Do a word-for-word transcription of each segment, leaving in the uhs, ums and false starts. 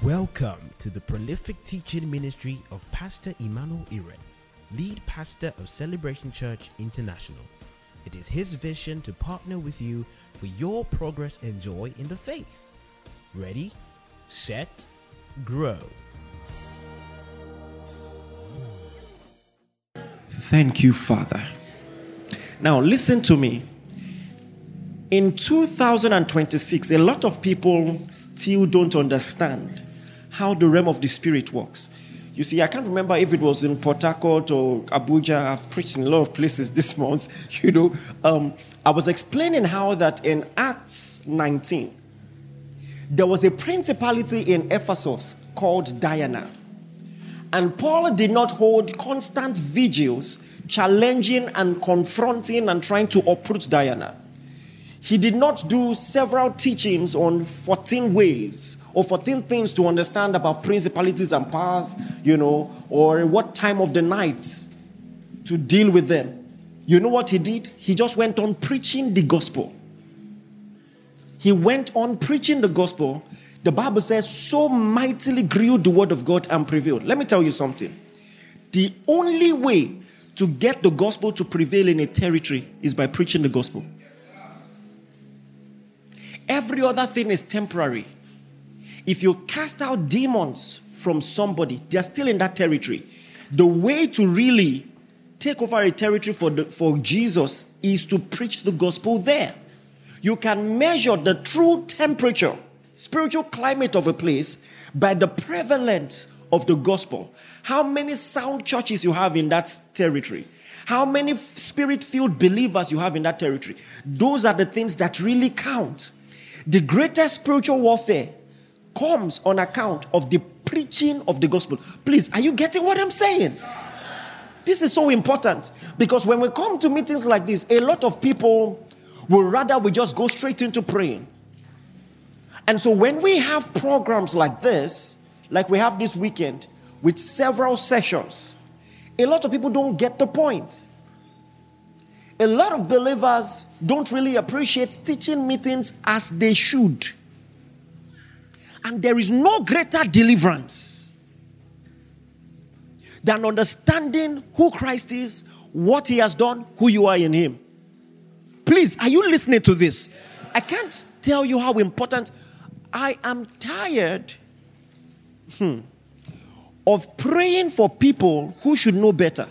Welcome to the prolific teaching ministry of Pastor Emmanuel Iren, lead pastor of Celebration Church International. It is his vision to partner with you for your progress and joy in the faith. Ready, set, grow. Thank you, Father. Now, listen to me. In two thousand twenty-six, a lot of people still don't understand how the realm of the Spirit works. You see, I can't remember if it was in Port Harcourt or Abuja. I've preached in a lot of places this month. You know, um, I was explaining how that in Acts nineteen, there was a principality in Ephesus called Diana. And Paul did not hold constant vigils, challenging and confronting and trying to uproot Diana. He did not do several teachings on fourteen ways or fourteen things to understand about principalities and powers, you know, or what time of the night to deal with them. You know what he did? He just went on preaching the gospel. He went on preaching the gospel. The Bible says, so mightily grew the word of God and prevailed. Let me tell you something. The only way to get the gospel to prevail in a territory is by preaching the gospel. Every other thing is temporary. If you cast out demons from somebody, they're still in that territory. The way to really take over a territory for, the, for Jesus is to preach the gospel there. You can measure the true temperature, spiritual climate of a place by the prevalence of the gospel. How many sound churches you have in that territory? How many spirit-filled believers you have in that territory? Those are the things that really count. The greatest spiritual warfare comes on account of the preaching of the gospel. Please, are you getting what I'm saying? This is so important because when we come to meetings like this, a lot of people will rather we just go straight into praying. And so when we have programs like this, like we have this weekend with several sessions, a lot of people don't get the point. A lot of believers don't really appreciate teaching meetings as they should. And there is no greater deliverance than understanding who Christ is, what he has done, who you are in him. Please, are you listening to this? I can't tell you how important. I am tired hmm, of praying for people who should know better.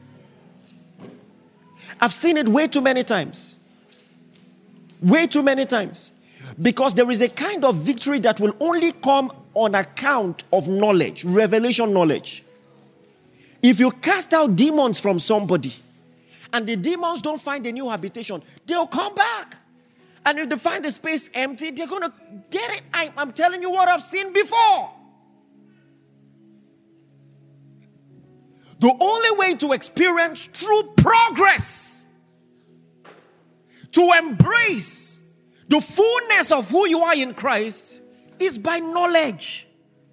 I've seen it way too many times. Way too many times. Because there is a kind of victory that will only come on account of knowledge, revelation knowledge. If you cast out demons from somebody and the demons don't find a new habitation, they'll come back. And if they find the space empty, they're going to get it. I, I'm telling you what I've seen before. The only way to experience true progress, to embrace the fullness of who you are in Christ, is by knowledge.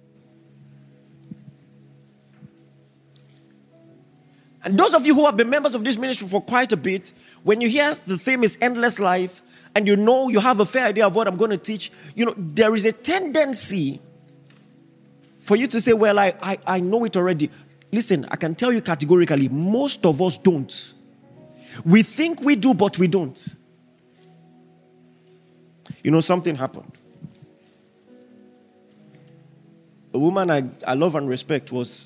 And those of you who have been members of this ministry for quite a bit, when you hear the theme is endless life, and you know you have a fair idea of what I'm going to teach, you know, there is a tendency for you to say, well, I, I, I know it already. Listen, I can tell you categorically, most of us don't. We think we do, but we don't. You know, something happened. A woman I, I love and respect was,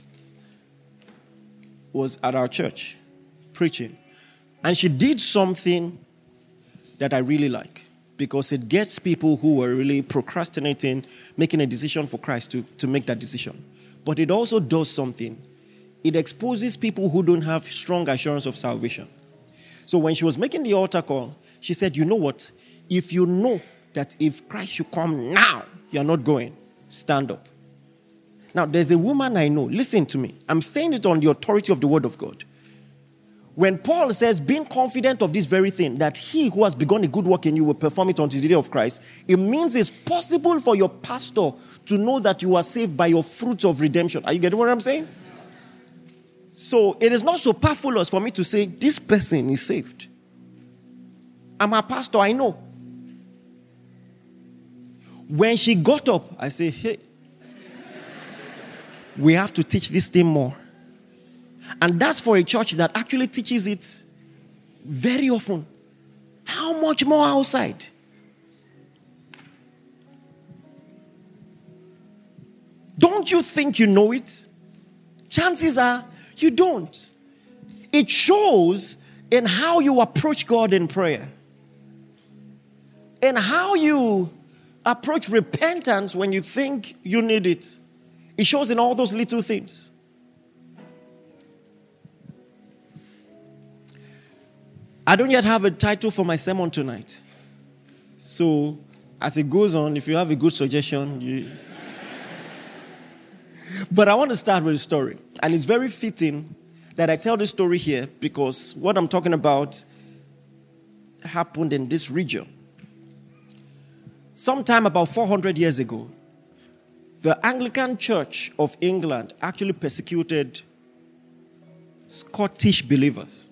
was at our church preaching. And she did something that I really like because it gets people who were really procrastinating, making a decision for Christ to, to make that decision. But it also does something. It exposes people who don't have strong assurance of salvation. So when she was making the altar call, she said, you know what? If you know that if Christ should come now, you're not going, stand up. Now, there's a woman I know. Listen to me. I'm saying it on the authority of the word of God. When Paul says, being confident of this very thing, that he who has begun a good work in you will perform it until the day of Christ, it means it's possible for your pastor to know that you are saved by your fruits of redemption. Are you getting what I'm saying? So it is not superfluous for me to say, this person is saved. I'm a pastor, I know. When she got up, I say, hey, We have to teach this thing more. And that's for a church that actually teaches it very often. How much more outside? Don't you think you know it? Chances are you don't. It shows in how you approach God in prayer, and how you approach repentance when you think you need it. It shows in all those little things. I don't yet have a title for my sermon tonight. So, as it goes on, if you have a good suggestion, you... But I want to start with a story. And it's very fitting that I tell this story here because what I'm talking about happened in this region. Sometime about four hundred years ago, the Anglican Church of England actually persecuted Scottish believers.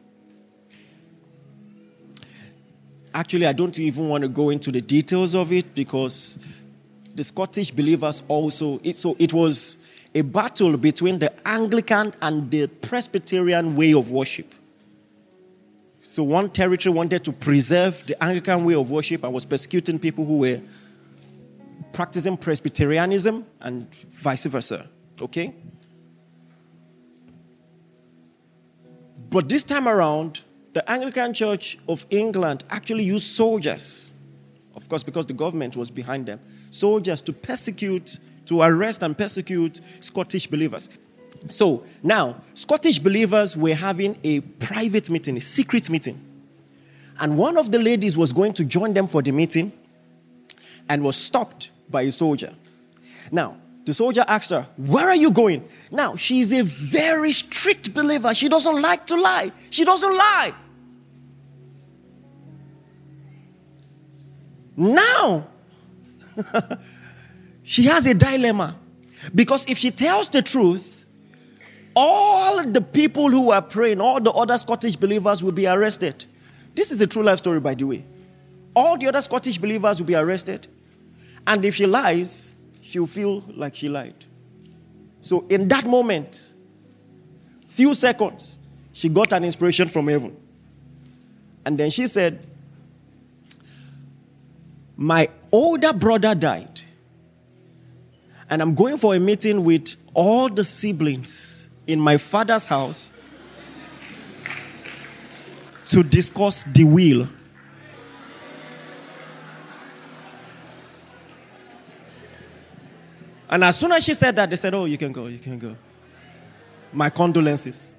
Actually, I don't even want to go into the details of it because the Scottish believers also, it, so it was a battle between the Anglican and the Presbyterian way of worship. So one territory wanted to preserve the Anglican way of worship and was persecuting people who were practicing Presbyterianism and vice versa. Okay? But this time around, the Anglican Church of England actually used soldiers, of course, because the government was behind them, soldiers to persecute, to arrest and persecute Scottish believers. So now, Scottish believers were having a private meeting, a secret meeting. And one of the ladies was going to join them for the meeting and was stopped by a soldier. Now, the soldier asked her, "Where are you going?" Now, she's a very strict believer. She doesn't like to lie. She doesn't lie. Now, she has a dilemma. Because if she tells the truth, all the people who are praying, all the other Scottish believers will be arrested. This is a true life story, by the way. All the other Scottish believers will be arrested. And if she lies, she'll feel like she lied. So in that moment, few seconds, she got an inspiration from heaven. And then she said, "My older brother died. And I'm going for a meeting with all the siblings in my father's house to discuss the will." And as soon as she said that, they said, "Oh, you can go, you can go. My condolences."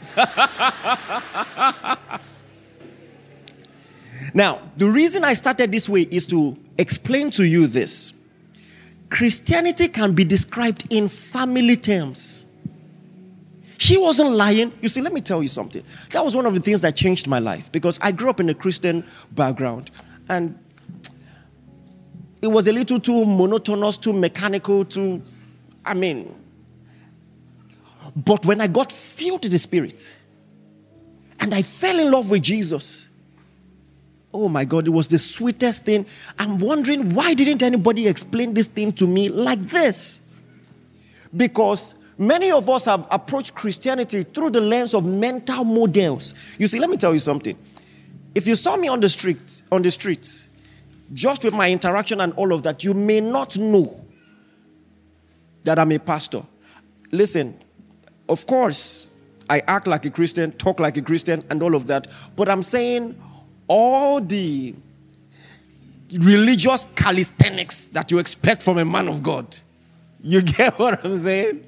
Now, the reason I started this way is to explain to you this. Christianity can be described in family terms. She wasn't lying. You see, let me tell you something. That was one of the things that changed my life because I grew up in a Christian background and it was a little too monotonous, too mechanical, too, I mean. But when I got filled with the Spirit and I fell in love with Jesus, oh my God, it was the sweetest thing. I'm wondering, why didn't anybody explain this thing to me like this? Because many of us have approached Christianity through the lens of mental models. You see, let me tell you something. If you saw me on the street, on the streets, just with my interaction and all of that, you may not know that I'm a pastor. Listen, of course, I act like a Christian, talk like a Christian, and all of that. But I'm saying all the religious calisthenics that you expect from a man of God. You get what I'm saying?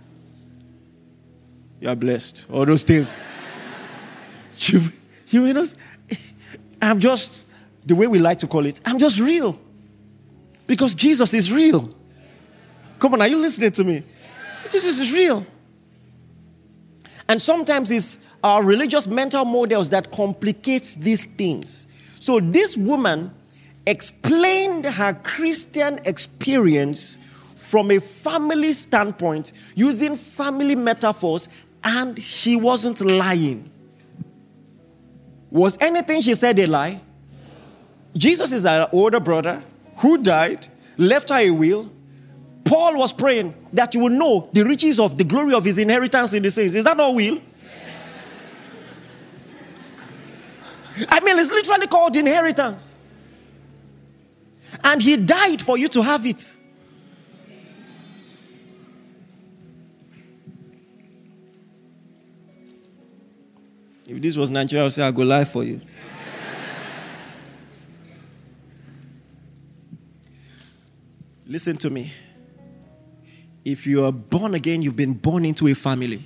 You're blessed. All those things. you, you know, I'm just, the way we like to call it, I'm just real. Because Jesus is real. Come on, are you listening to me? Jesus is real. And sometimes it's our religious mental models that complicates these things. So this woman explained her Christian experience from a family standpoint, using family metaphors, and she wasn't lying. Was anything she said a lie? Jesus is her older brother who died, left her a will, Paul was praying that you will know the riches of the glory of his inheritance in the saints. Is that not will? I mean, it's literally called inheritance. And he died for you to have it. If this was Nigeria, I would say, I'll go live for you. Listen to me. If you are born again, you've been born into a family.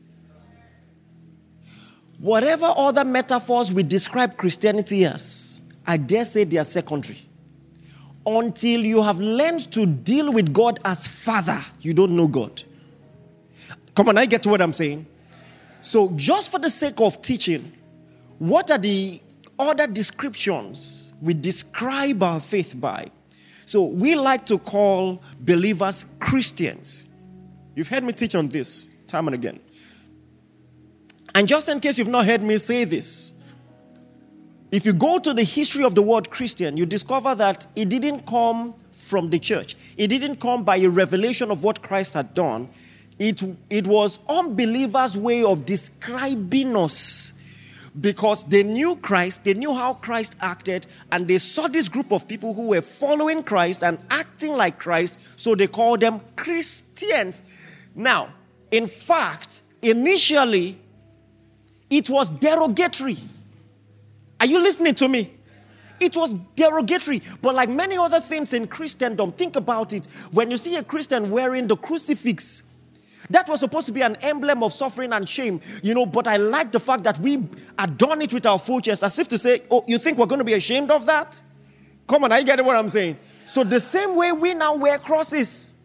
Whatever other metaphors we describe Christianity as, I dare say they are secondary. Until you have learned to deal with God as Father, you don't know God. Come on, I get to what I'm saying. So just for the sake of teaching, what are the other descriptions we describe our faith by? So we like to call believers Christians. You've heard me teach on this time and again. And just in case you've not heard me say this, if you go to the history of the word Christian, you discover that it didn't come from the church. It didn't come by a revelation of what Christ had done. It, it was unbelievers' way of describing us, because they knew Christ, they knew how Christ acted, and they saw this group of people who were following Christ and acting like Christ, so they called them Christians. Now, in fact, initially, it was derogatory. Are you listening to me? It was derogatory. But like many other things in Christendom, think about it. When you see a Christian wearing the crucifix, that was supposed to be an emblem of suffering and shame, you know, but I like the fact that we adorn it with our full chest, as if to say, oh, you think we're going to be ashamed of that? Come on, I get what I'm saying. So the same way we now wear crosses.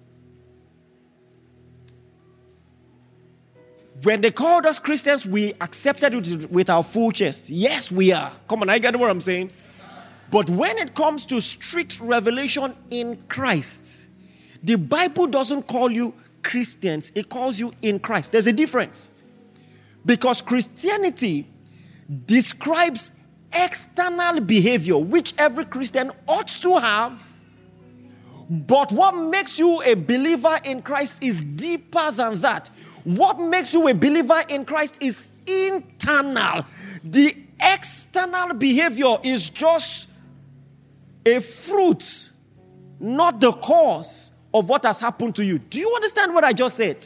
When they called us Christians, we accepted it with our full chest. Yes, we are. Come on, I get what I'm saying. But when it comes to strict revelation in Christ, the Bible doesn't call you Christians, it calls you in Christ. There's a difference. Because Christianity describes external behavior, which every Christian ought to have. But what makes you a believer in Christ is deeper than that. What makes you a believer in Christ is internal. The external behavior is just a fruit, not the cause of what has happened to you. Do you understand what I just said?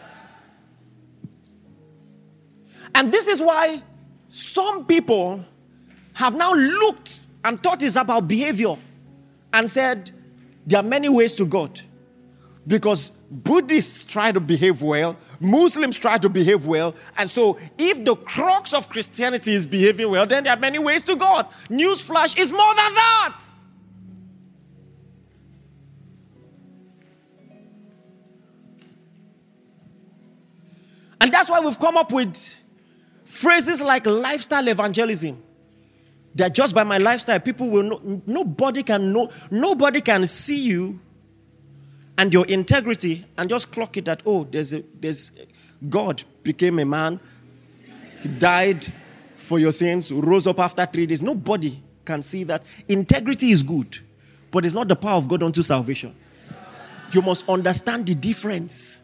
And this is why some people have now looked and thought it's about behavior and said there are many ways to God. Because Buddhists try to behave well, Muslims try to behave well, and so if the crux of Christianity is behaving well, then there are many ways to God. Newsflash is more than that. And that's why we've come up with phrases like lifestyle evangelism. That just by my lifestyle, people will know, nobody can know, nobody can see you and your integrity and just clock it that, oh, there's a, there's God became a man, he died for your sins, rose up after three days. Nobody can see that. Integrity is good, but it's not the power of God unto salvation. You must understand the difference.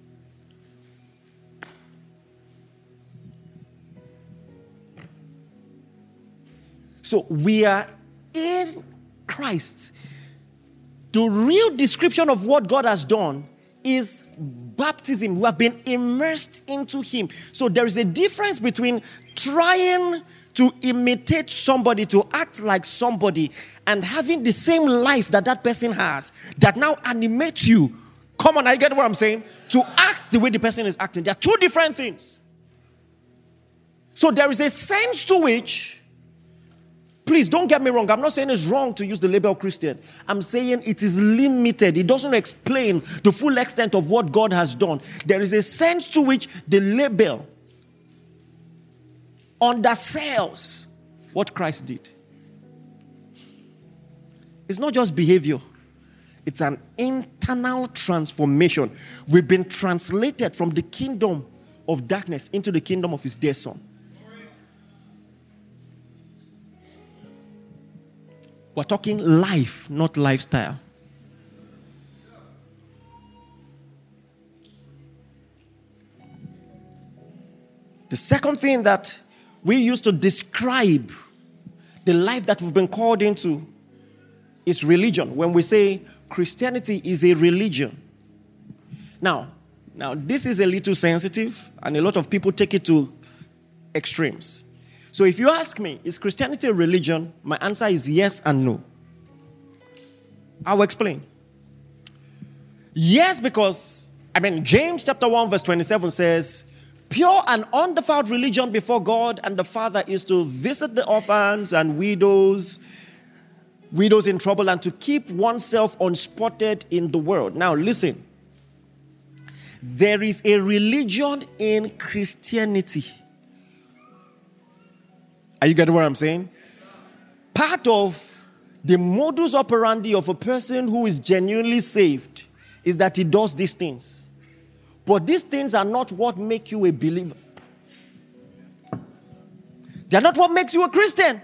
So we are in Christ. The real description of what God has done is baptism. We have been immersed into Him. So there is a difference between trying to imitate somebody, to act like somebody, and having the same life that that person has, that now animates you. Come on, I get what I'm saying? To act the way the person is acting. They are two different things. So there is a sense to which, please don't get me wrong, I'm not saying it's wrong to use the label Christian. I'm saying it is limited. It doesn't explain the full extent of what God has done. There is a sense to which the label undersells what Christ did. It's not just behavior. It's an internal transformation. We've been translated from the kingdom of darkness into the kingdom of His dear Son. We're talking life, not lifestyle. The second thing that we use to describe the life that we've been called into is religion. When we say Christianity is a religion. Now, now this is a little sensitive, and a lot of people take it to extremes. So if you ask me, is Christianity a religion? My answer is yes and no. I'll explain. Yes, because, I mean, James chapter one verse twenty-seven says, pure and undefiled religion before God and the Father is to visit the orphans and widows, widows in trouble, and to keep oneself unspotted in the world. Now listen, there is a religion in Christianity. Are you getting what I'm saying? Part of the modus operandi of a person who is genuinely saved is that he does these things. But these things are not what make you a believer. They are not what makes you a Christian.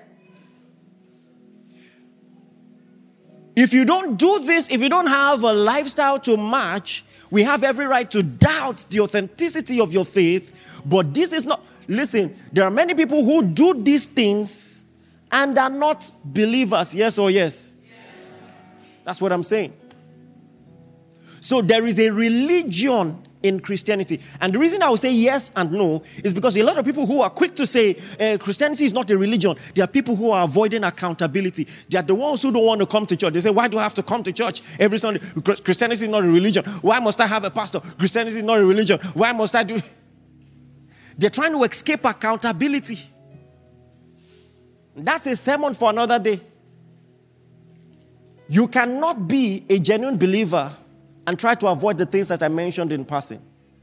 If you don't do this, if you don't have a lifestyle to match, we have every right to doubt the authenticity of your faith. But this is not... Listen, there are many people who do these things and are not believers. Yes or yes? Yes. That's what I'm saying. So there is a religion in Christianity. And the reason I will say yes and no is because a lot of people who are quick to say uh, Christianity is not a religion, there are people who are avoiding accountability. They are the ones who don't want to come to church. They say, why do I have to come to church every Sunday? Christianity is not a religion. Why must I have a pastor? Christianity is not a religion. Why must I do... They're trying to escape accountability. That's a sermon for another day. You cannot be a genuine believer and try to avoid the things that I mentioned in passing.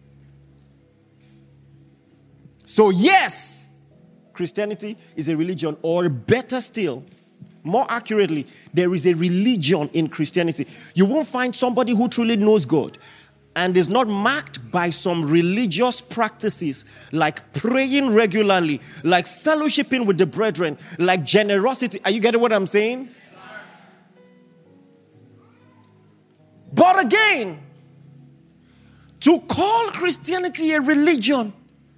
So yes, Christianity is a religion, or better still, more accurately, there is a religion in Christianity. You won't find somebody who truly knows God and is not marked by some religious practices like praying regularly, like fellowshipping with the brethren, like generosity. Are you getting what I'm saying? But again, to call Christianity a religion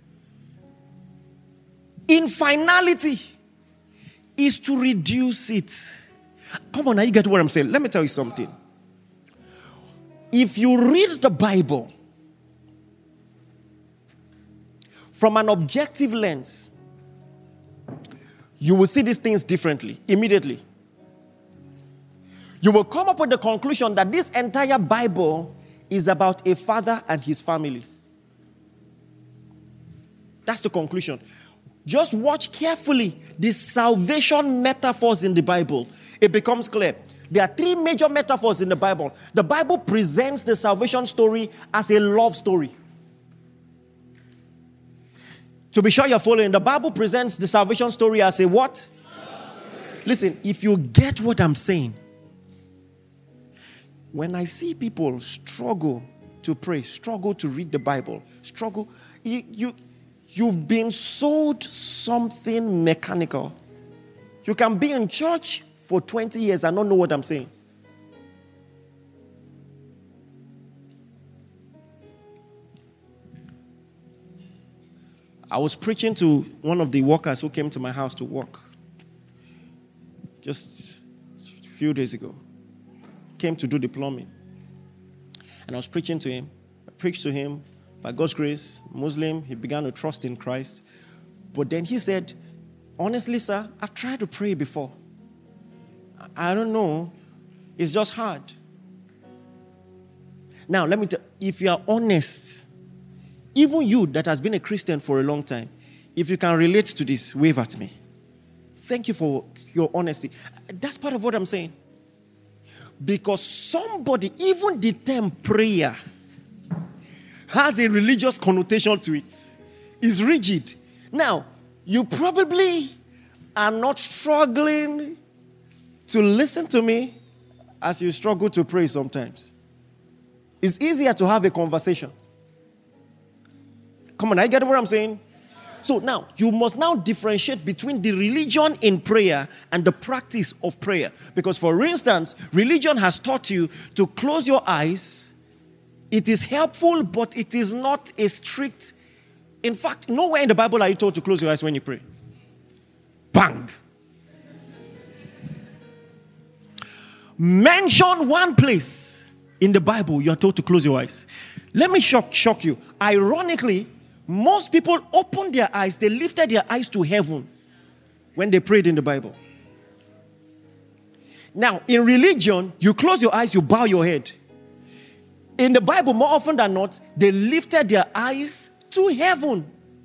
in finality is to reduce it. Come on, now you get what I'm saying. Let me tell you something. If you read the Bible from an objective lens, you will see these things differently, immediately. You will come up with the conclusion that this entire Bible is about a father and his family. That's the conclusion. Just watch carefully the salvation metaphors in the Bible. It becomes clear. There are three major metaphors in the Bible. The Bible presents the salvation story as a love story. To be sure you're following, the Bible presents the salvation story as a what? Listen, if you get what I'm saying, when I see people struggle to pray, struggle to read the Bible, struggle, you, you, you've been sold something mechanical. You can be in church for twenty years and not know what I'm saying. I was preaching to one of the workers who came to my house to work just a few days ago. Came to do the plumbing. And I was preaching to him. I preached to him. By God's grace, Muslim, he began to trust in Christ. But then he said, honestly, sir, I've tried to pray before. I don't know. It's just hard. Now, let me tell you, if you are honest, even you that has been a Christian for a long time, if you can relate to this, wave at me. Thank you for your honesty. That's part of what I'm saying. Because somebody, even the term prayer, has a religious connotation to it. It's rigid. Now, you probably are not struggling to listen to me as you struggle to pray sometimes. It's easier to have a conversation. Come on, I get what I'm saying? So now, you must now differentiate between the religion in prayer and the practice of prayer. Because for instance, religion has taught you to close your eyes. It is helpful, but it is not a strict In fact, nowhere in the Bible are you told to close your eyes when you pray. Bang. Mention one place in the Bible you are told to close your eyes. Let me shock, shock you. Ironically, most people opened their eyes, they lifted their eyes to heaven when they prayed in the Bible. Now, in religion, you close your eyes, you bow your head. In the Bible, more often than not, they lifted their eyes to heaven.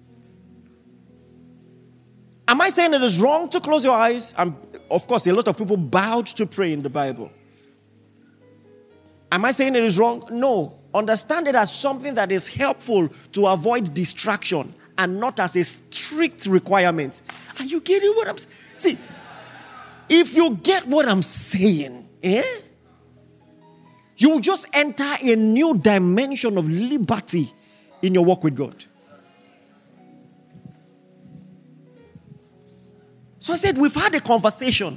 Am I saying it is wrong to close your eyes? Um, of course, a lot of people bowed to pray in the Bible. Am I saying it is wrong? No. Understand it as something that is helpful to avoid distraction and not as a strict requirement. Are you getting what I'm saying? See, if you get what I'm saying, eh? You will just enter a new dimension of liberty in your walk with God. So I said, we've had a conversation.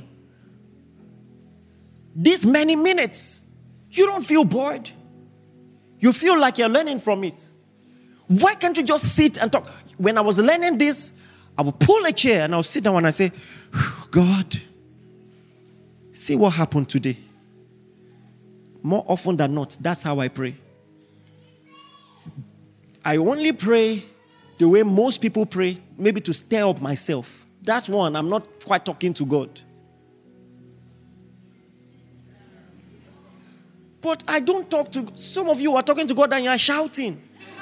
These many minutes, you don't feel bored. You feel like you're learning from it. Why can't you just sit and talk? When I was learning this, I would pull a chair and I'll sit down and I say, God, see what happened today. More often than not, that's how I pray. I only pray the way most people pray, maybe to stir up myself. That's one. I'm not quite talking to God. But I don't talk to... Some of you are talking to God and you're shouting.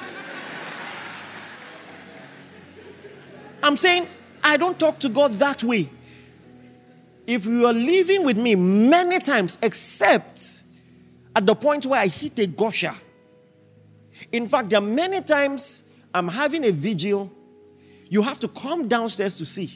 I'm saying, I don't talk to God that way. If you are living with me many times, except at the point where I hit a gusher. In fact, there are many times I'm having a vigil. You have to come downstairs to see.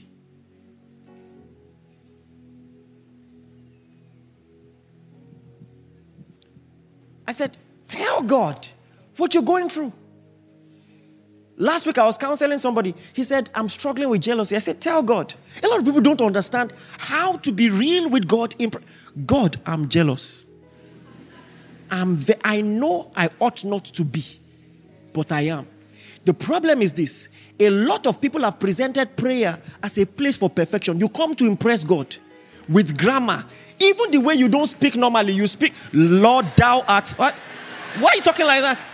I said, tell God what you're going through. Last week I was counseling somebody. He said, I'm struggling with jealousy. I said, tell God. A lot of people don't understand how to be real with God. God, I'm jealous. I'm ve- I know I ought not to be, but I am. The problem is this. A lot of people have presented prayer as a place for perfection. You come to impress God with grammar. Even the way you don't speak normally, you speak, Lord, thou art. What? Why are you talking like that?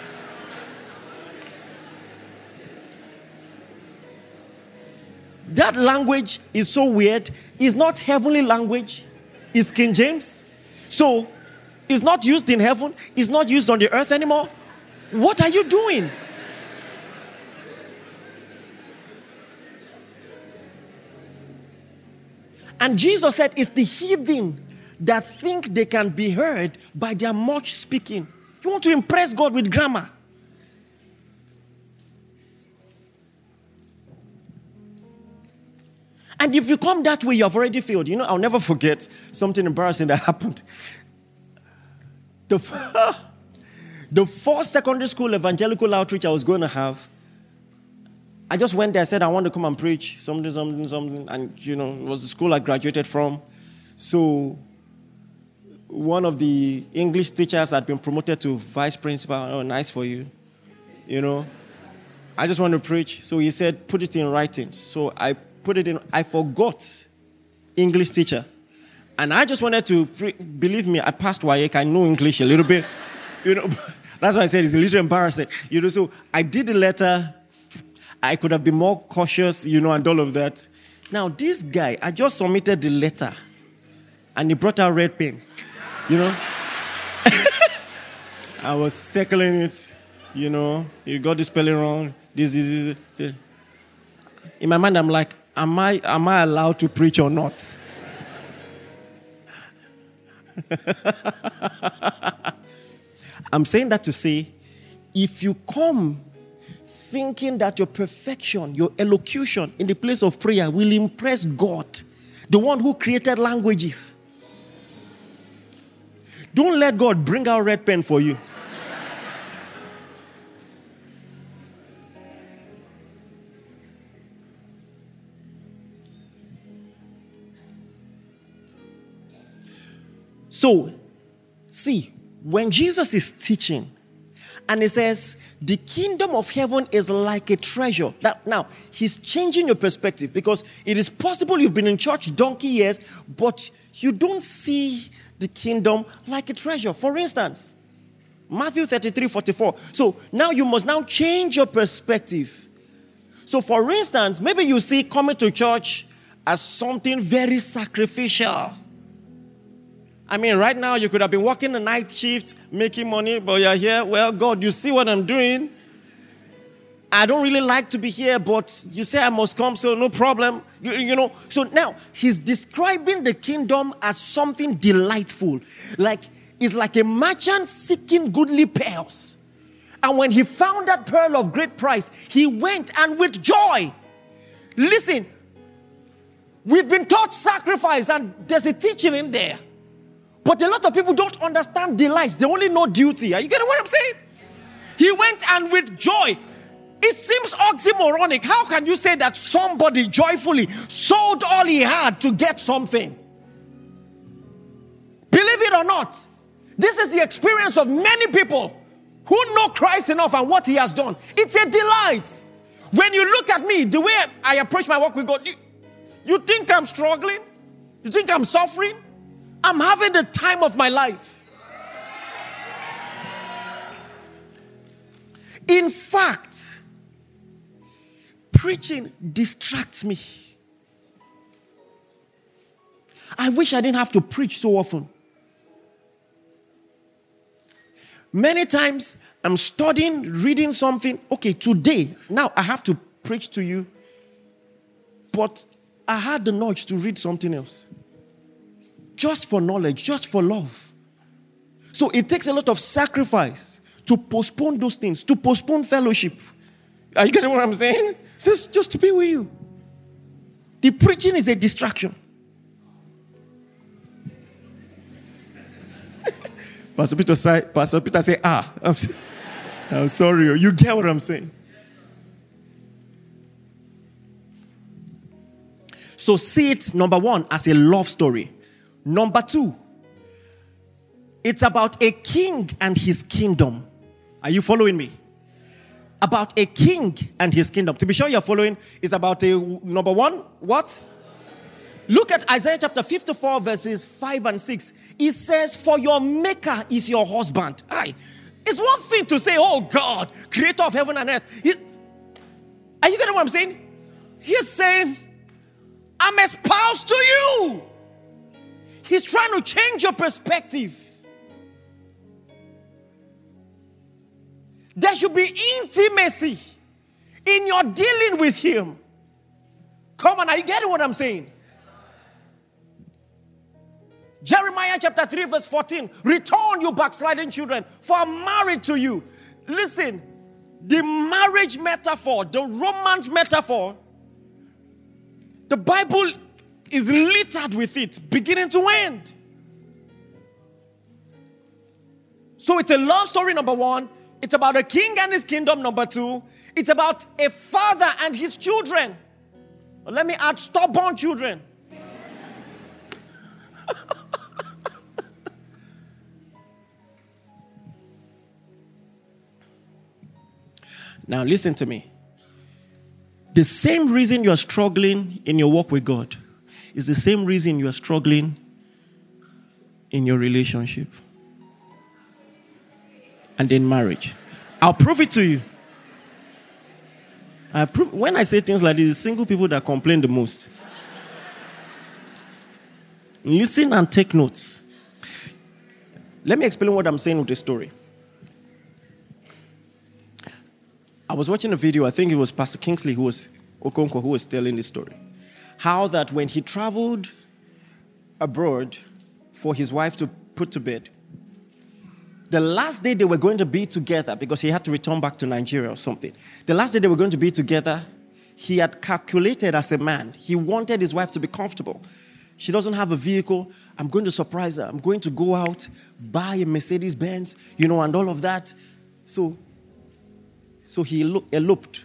That language is so weird. It's not heavenly language. It's King James. So, it's not used in heaven. It's not used on the earth anymore. What are you doing? And Jesus said, it's the heathen that think they can be heard by their much speaking. You want to impress God with grammar. And if you come that way, you have already failed. You know, I'll never forget something embarrassing that happened. The, the first secondary school evangelical outreach I was going to have, I just went there, I said, I want to come and preach, something, something, something. And, you know, it was the school I graduated from. So, one of the English teachers had been promoted to vice principal. Oh, nice for you. You know, I just want to preach. So he said, put it in writing. So I put it in, I forgot English teacher. And I just wanted to, pre- believe me, I passed W A E C, I know English a little bit. You know, that's why I said it's a little embarrassing. You know, so I did the letter. I could have been more cautious, you know, and all of that. Now, this guy, I just submitted the letter. And he brought out red pen. You know? I was circling it. You know, you got the spelling wrong. This, this, this, this. In my mind, I'm like, am I, am I allowed to preach or not? I'm saying that to say, if you come thinking that your perfection, your elocution in the place of prayer will impress God, the one who created languages, don't let God bring out red pen for you. So, see, when Jesus is teaching And it says, the kingdom of heaven is like a treasure. That, now, he's changing your perspective because it is possible you've been in church donkey years, but you don't see the kingdom like a treasure. For instance, Matthew thirty-three forty-four. So now you must now change your perspective. So for instance, maybe you see coming to church as something very sacrificial. I mean, right now you could have been working the night shift, making money, but you're here. Well, God, you see what I'm doing. I don't really like to be here, but you say I must come, so no problem. You, you know, so now he's describing the kingdom as something delightful. Like, it's like a merchant seeking goodly pearls. And when he found that pearl of great price, he went and with joy. Listen, we've been taught sacrifice, and there's a teaching in there. But a lot of people don't understand delights. They only know duty. Are you getting what I'm saying? He went and with joy. It seems oxymoronic. How can you say that somebody joyfully sold all he had to get something? Believe it or not, this is the experience of many people who know Christ enough and what he has done. It's a delight. When you look at me, the way I approach my work with God, you, you think I'm struggling? You think I'm suffering? I'm having the time of my life. In fact, preaching distracts me. I wish I didn't have to preach so often. Many times I'm studying, reading something. Okay, today, now I have to preach to you. But I had the nudge to read something else. Just for knowledge, just for love. So it takes a lot of sacrifice to postpone those things, to postpone fellowship. Are you getting what I'm saying? Just, just to be with you. The preaching is a distraction. Pastor Peter say, Pastor Peter say, ah, I'm, I'm sorry. You get what I'm saying? So see it, number one, as a love story. Number two, it's about a king and his kingdom. Are you following me? About a king and his kingdom. To be sure you're following, it's about a, number one, what? Look at Isaiah chapter fifty-four, verses five and six. It says, for your maker is your husband. Aye. It's one thing to say, oh God, creator of heaven and earth. He, are you getting what I'm saying? He's saying, I'm espoused to you. He's trying to change your perspective. There should be intimacy in your dealing with him. Come on, are you getting what I'm saying? Jeremiah chapter three verse fourteen. Return, you backsliding children, for I'm married to you. Listen, the marriage metaphor, the romance metaphor, the Bible is littered with it, beginning to end. So it's a love story, number one. It's about a king and his kingdom, number two. It's about a father and his children. Well, let me add stubborn children. Now listen to me. The same reason you are struggling in your walk with God is the same reason you are struggling in your relationship and in marriage. I'll prove it to you. I prove, when I say things like this, it's single people that complain the most. Listen and take notes. Let me explain what I'm saying with this story. I was watching a video, I think it was Pastor Kingsley who was, Okonkwo, who was telling this story. How that when he traveled abroad for his wife to put to bed, the last day they were going to be together, because he had to return back to Nigeria or something. The last day they were going to be together, he had calculated as a man. He wanted his wife to be comfortable. She doesn't have a vehicle. I'm going to surprise her. I'm going to go out, buy a Mercedes Benz, you know, and all of that. So, so he eloped.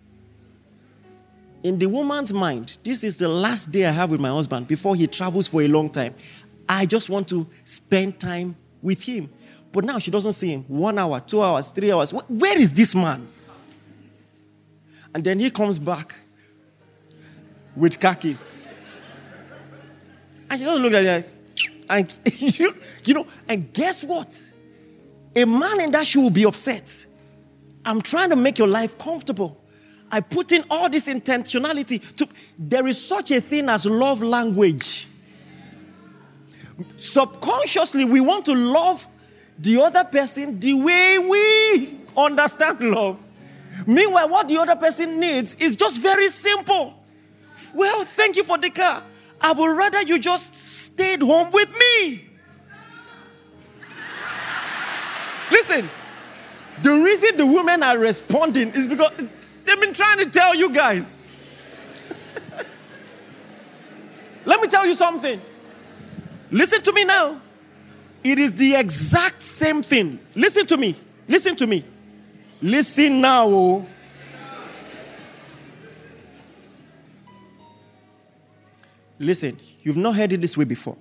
In the woman's mind, this is the last day I have with my husband before he travels for a long time. I just want to spend time with him. But now she doesn't see him. One hour, two hours, three hours. Where is this man? And then he comes back with khakis. And she doesn't look like that. And you know, and guess what? A man in that shoe will be upset. I'm trying to make your life comfortable. I put in all this intentionality. To, there is such a thing as love language. Subconsciously, we want to love the other person the way we understand love. Meanwhile, what the other person needs is just very simple. Well, thank you for the car. I would rather you just stayed home with me. Listen, the reason the women are responding is because they've been trying to tell you guys. Let me tell you something. Listen to me now. It is the exact same thing. Listen to me. Listen to me. Listen now. Listen, you've not heard it this way before.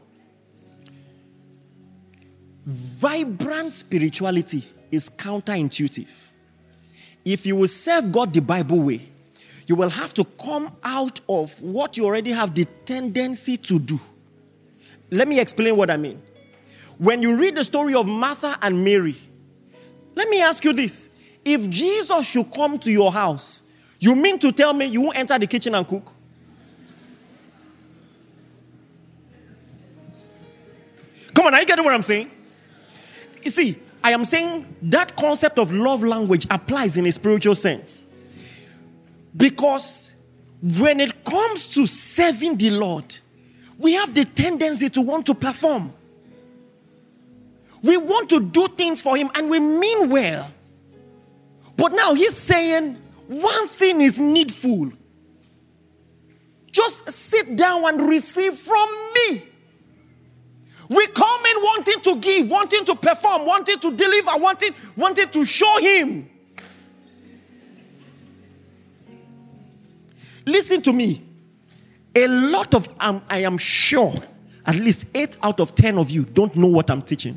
Vibrant spirituality is counterintuitive. If you will serve God the Bible way, you will have to come out of what you already have the tendency to do. Let me explain what I mean. When you read the story of Martha and Mary, let me ask you this. If Jesus should come to your house, you mean to tell me you won't enter the kitchen and cook? Come on, are you getting what I'm saying? You see, I am saying that concept of love language applies in a spiritual sense. Because when it comes to serving the Lord, we have the tendency to want to perform. We want to do things for him and we mean well. But now he's saying one thing is needful. Just sit down and receive from me. We come in wanting to give, wanting to perform, wanting to deliver, wanting, wanting to show him. Listen to me. A lot of, um, I am sure, at least eight out of ten of you don't know what I'm teaching.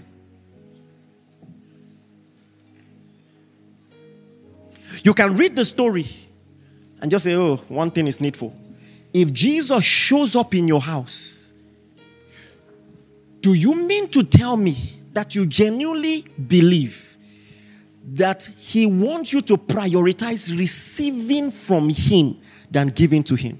You can read the story and just say, oh, one thing is needful. If Jesus shows up in your house, do you mean to tell me that you genuinely believe that he wants you to prioritize receiving from him than giving to him?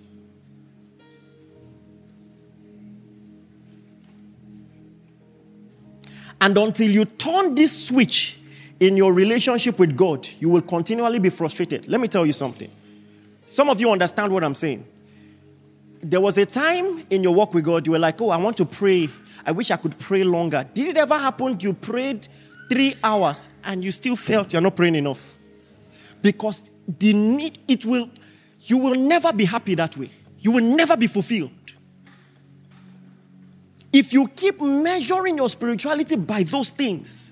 And until you turn this switch in your relationship with God, you will continually be frustrated. Let me tell you something. Some of you understand what I'm saying. There was a time in your walk with God, you were like, oh, I want to pray. I wish I could pray longer. Did it ever happen you prayed three hours and you still felt you're not praying enough? Because the need, it will, you will never be happy that way. You will never be fulfilled. If you keep measuring your spirituality by those things,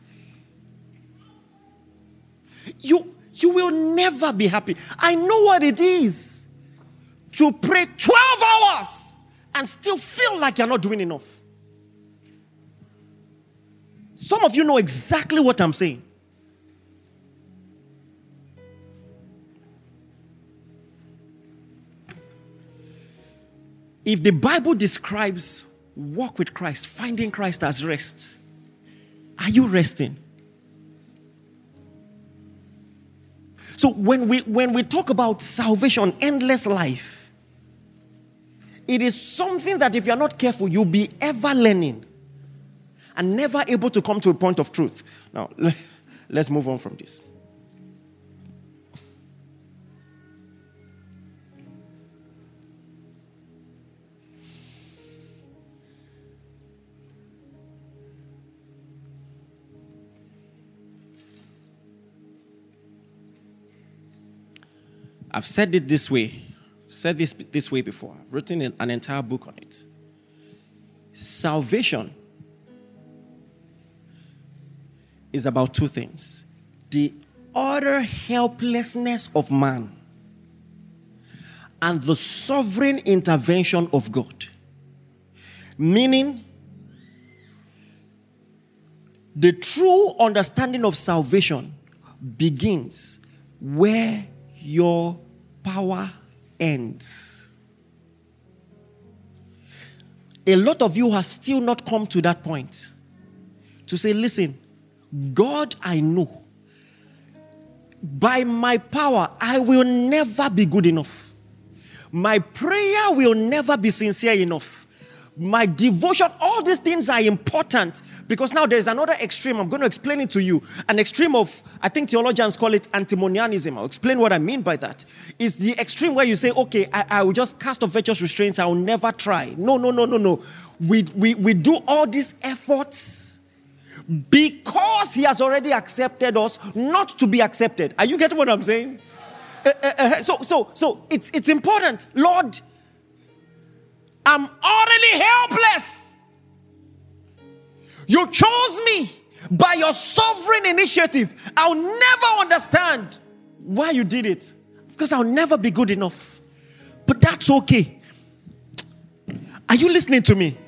you, you will never be happy. I know what it is to pray twelve hours and still feel like you're not doing enough. Some of you know exactly what I'm saying. If the Bible describes walk with Christ, finding Christ as rest, are you resting? So when we when we talk about salvation, endless life, it is something that if you're not careful, you'll be ever learning and never able to come to a point of truth. Now, let's move on from this. I've said it this way, said this this way before. I've written an entire book on it. Salvation is about two things. The utter helplessness of man and the sovereign intervention of God. Meaning, The true understanding of salvation begins where your power ends. A lot of you have still not come to that point to say, listen, God, I know by my power, I will never be good enough. My prayer will never be sincere enough. My devotion, all these things are important because now there's another extreme. I'm going to explain it to you. An extreme of, I think theologians call it antinomianism. I'll explain what I mean by that. It's the extreme where you say, okay, I, I will just cast off virtuous restraints. I will never try. No, no, no, no, no. We, we, we do all these efforts because he has already accepted us not to be accepted. Are you getting what I'm saying? Uh, uh, uh, so, so, so it's, it's important. Lord, I'm utterly helpless. You chose me by your sovereign initiative. I'll never understand why you did it because I'll never be good enough. But that's okay. Are you listening to me?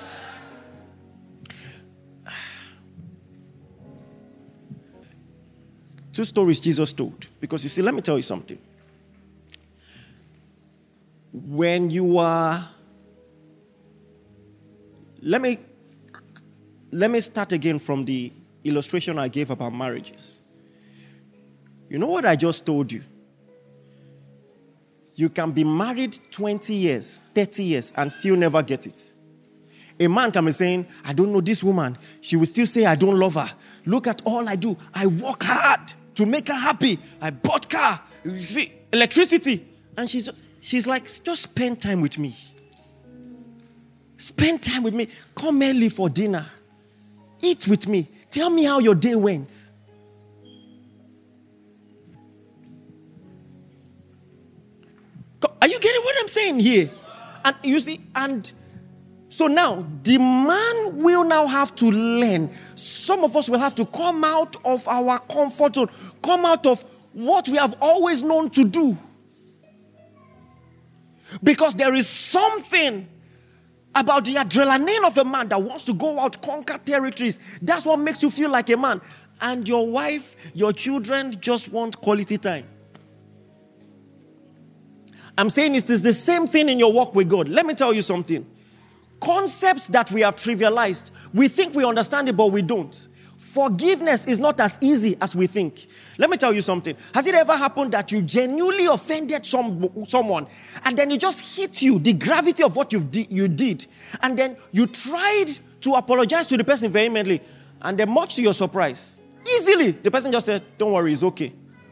Two stories Jesus told. Because you see, let me tell you something. When you are... Let me, let me start again from the illustration I gave about marriages. You know what I just told you? You can be married twenty years, thirty years, and still never get it. A man can be saying, I don't know this woman. She will still say, I don't love her. Look at all I do. I work hard to make her happy. I bought car, you see, electricity. And she's, just, she's like, just spend time with me. Spend time with me. Come early for dinner. Eat with me. Tell me how your day went. Are you getting what I'm saying here? And you see, and so now the man will now have to learn. Some of us will have to come out of our comfort zone, come out of what we have always known to do. Because there is something about the adrenaline of a man that wants to go out, conquer territories. That's what makes you feel like a man. And your wife, your children just want quality time. I'm saying it is the same thing in your walk with God. Let me tell you something. Concepts that we have trivialized, we think we understand it, but we don't. Forgiveness is not as easy as we think. Let me tell you something. Has it ever happened that you genuinely offended some, someone and then it just hit you, the gravity of what you've di- you did, and then you tried to apologize to the person vehemently, and then much to your surprise, easily, the person just said, don't worry, it's okay.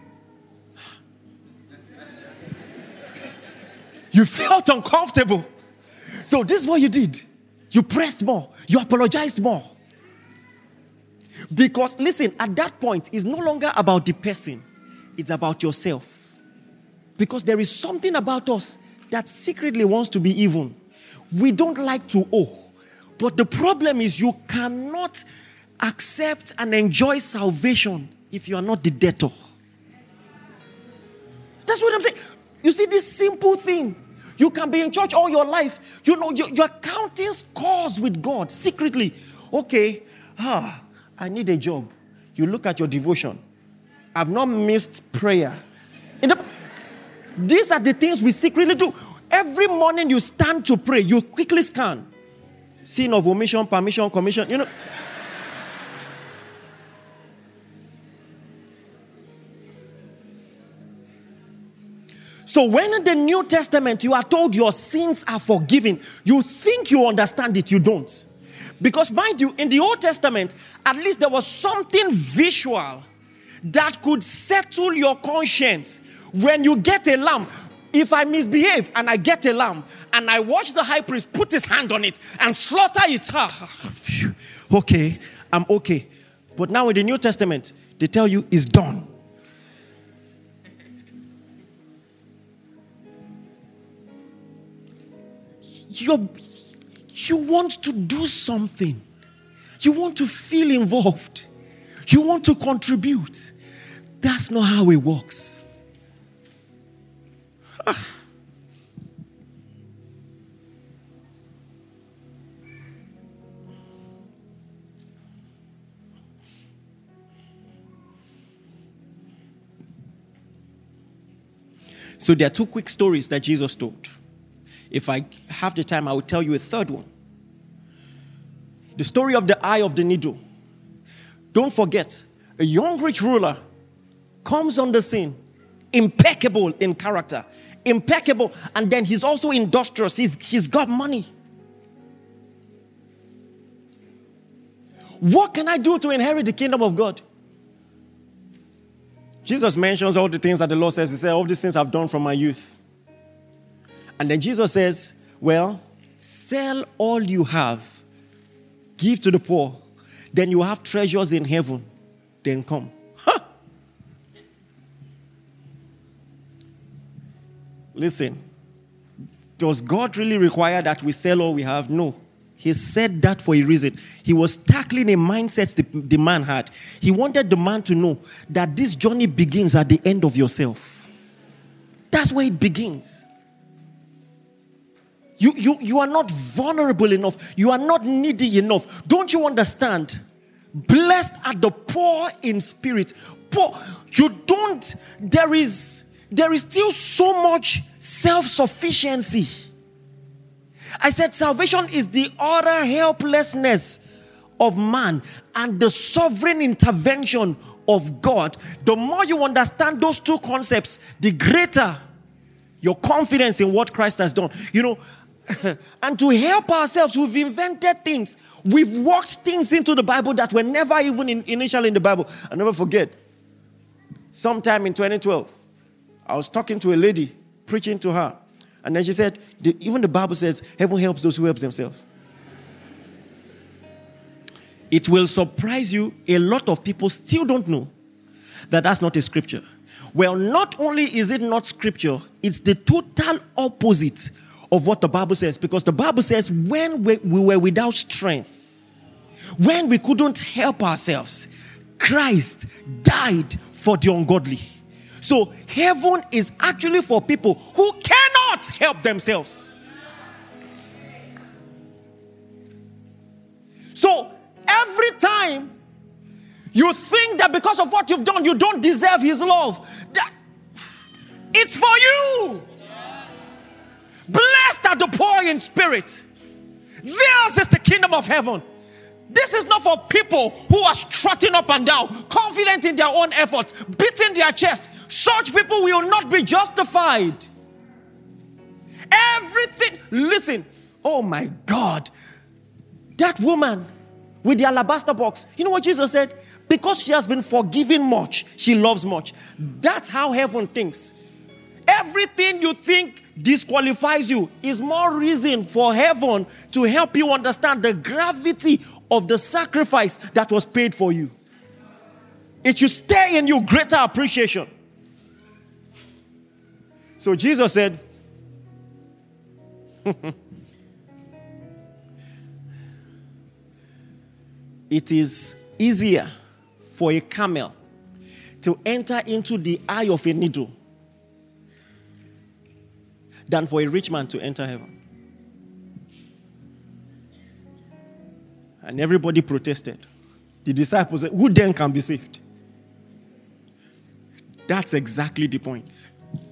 You felt uncomfortable. So this is what you did. You pressed more. You apologized more. Because, listen, at that point, it's no longer about the person. It's about yourself. Because there is something about us that secretly wants to be even. We don't like to owe. But the problem is you cannot accept and enjoy salvation if you are not the debtor. That's what I'm saying. You see this simple thing. You can be in church all your life. You know, you, you're counting scores with God secretly. Okay, ah, I need a job. You look at your devotion. I've not missed prayer. In the, these are the things we secretly do. Every morning you stand to pray. You quickly scan. Sin of omission, permission, commission. You know. So when in the New Testament you are told your sins are forgiven, you think you understand it, you don't. Because mind you, in the Old Testament, at least there was something visual that could settle your conscience. When you get a lamb, if I misbehave and I get a lamb and I watch the high priest put his hand on it and slaughter it, okay, I'm okay. But now in the New Testament, they tell you it's done. You're, you want to do something. You want to feel involved. You want to contribute. That's not how it works. Ah. So there are two quick stories that Jesus told. If I have the time, I will tell you a third one. The story of the eye of the needle. Don't forget, a young rich ruler comes on the scene, impeccable in character, impeccable, and then he's also industrious. He's, he's got money. What can I do to inherit the kingdom of God? Jesus mentions all the things that the Lord says. He said, all these things I've done from my youth. And then Jesus says, well, sell all you have, give to the poor, then you have treasures in heaven, then come. Huh. Listen, does God really require that we sell all we have? No. He said that for a reason. He was tackling a mindset the, the man had. He wanted the man to know that this journey begins at the end of yourself. That's where it begins. You, you, you are not vulnerable enough. You are not needy enough. Don't you understand? Blessed are the poor in spirit. Poor. You don't. There is, there is still so much self-sufficiency. I said salvation is the utter helplessness of man and the sovereign intervention of God. The more you understand those two concepts, the greater your confidence in what Christ has done. You know, and to help ourselves, we've invented things. We've worked things into the Bible that were never even in, initially in the Bible. I'll never forget. Sometime in twenty twelve, I was talking to a lady, preaching to her. And then she said, the, even the Bible says, heaven helps those who help themselves. It will surprise you, a lot of people still don't know that that's not a scripture. Well, not only is it not scripture, it's the total opposite of what the Bible says. Because the Bible says when we, we were without strength, when we couldn't help ourselves, Christ died for the ungodly. So heaven is actually for people who cannot help themselves. So every time you think that because of what you've done, you don't deserve his love, that it's for you. Blessed are the poor in spirit. Theirs is the kingdom of heaven. This is not for people who are strutting up and down, confident in their own efforts, beating their chest. Such people will not be justified. Everything, listen, oh my God, that woman with the alabaster box, you know what Jesus said? Because she has been forgiven much, she loves much. That's how heaven thinks. Everything you think disqualifies you is more reason for heaven to help you understand the gravity of the sacrifice that was paid for you. It should stay in you greater appreciation. So Jesus said, it is easier for a camel to enter into the eye of a needle than for a rich man to enter heaven. And everybody protested. The disciples said, who then can be saved? That's exactly the point.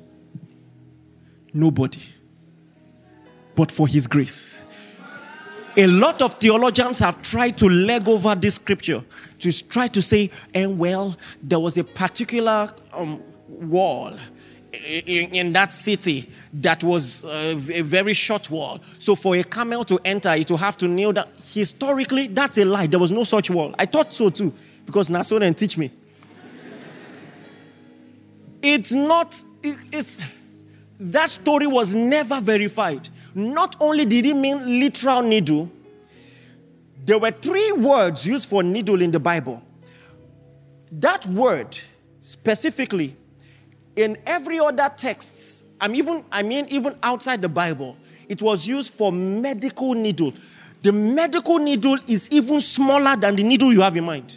Nobody. But for his grace. A lot of theologians have tried to leg over this scripture to try to say, and well, there was a particular um, wall in, in that city that was uh, a very short wall. So for a camel to enter, it will have to kneel down. Historically, that's a lie. There was no such wall. I thought so too, because Naso didn't teach me. It's not, it, it's... That story was never verified. Not only did it mean literal needle, there were three words used for needle in the Bible. That word, specifically, in every other text, I'm even, I mean even outside the Bible, it was used for medical needle. The medical needle is even smaller than the needle you have in mind.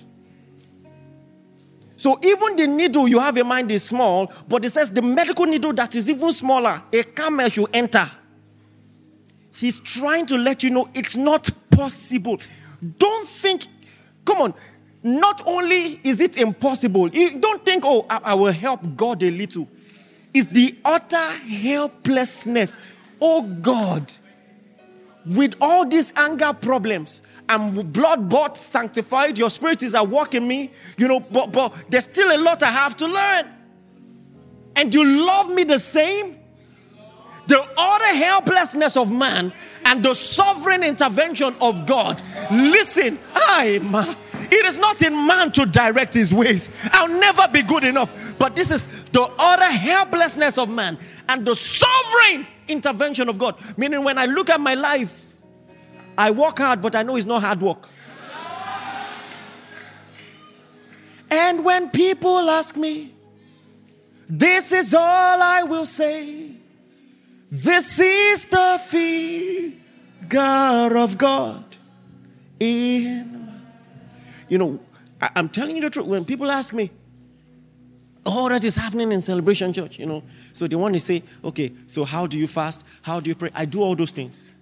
So even the needle you have in mind is small, but it says the medical needle that is even smaller, a camel should enter. He's trying to let you know it's not possible. Don't think, come on, not only is it impossible, you don't think, oh, I, I will help God a little. is the utter helplessness. Oh God, with all these anger problems, I'm blood bought, sanctified, your spirit is at work in me, you know, but, but there's still a lot I have to learn. And you love me the same? The utter helplessness of man and the sovereign intervention of God. Listen, I, man, it is not in man to direct his ways. I'll never be good enough. But this is the utter helplessness of man and the sovereign intervention of God. Meaning when I look at my life, I work hard, but I know it's not hard work. And when people ask me, this is all I will say. This is the figure of God in. You know, I, I'm telling you the truth. When people ask me, all that is happening in Celebration Church, you know, so they want to say, okay, so how do you fast? How do you pray? I do all those things.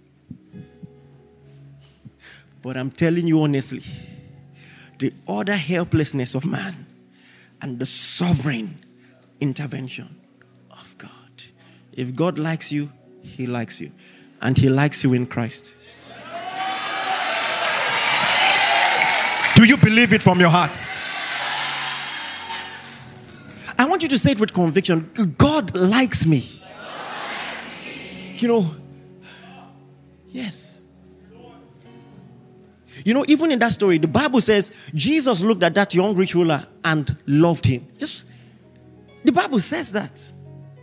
But I'm telling you honestly, the utter helplessness of man and the sovereign intervention of God. If God likes you, He likes you. And He likes you in Christ. Do you believe it from your heart? I want you to say it with conviction. God likes me. You know, yes. You know, even in that story, the Bible says Jesus looked at that young rich ruler and loved him. Just, the Bible says that.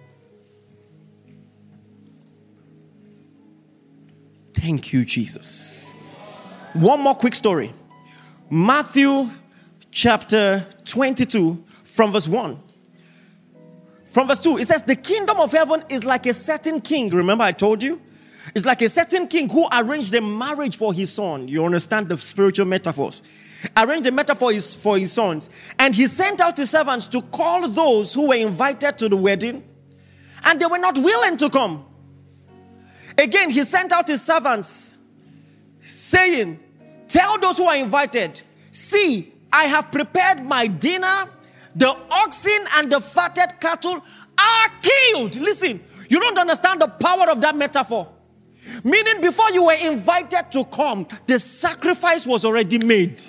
Thank you, Jesus. One more quick story. Matthew chapter twenty-two from verse one. From verse two, it says, the kingdom of heaven is like a certain king. Remember I told you? It's like a certain king who arranged a marriage for his son. You understand the spiritual metaphors. Arranged a metaphor is for his sons. And he sent out his servants to call those who were invited to the wedding. And they were not willing to come. Again, he sent out his servants saying, tell those who are invited, see, I have prepared my dinner. The oxen and the fatted cattle are killed. Listen, you don't understand the power of that metaphor. Meaning before you were invited to come, the sacrifice was already made.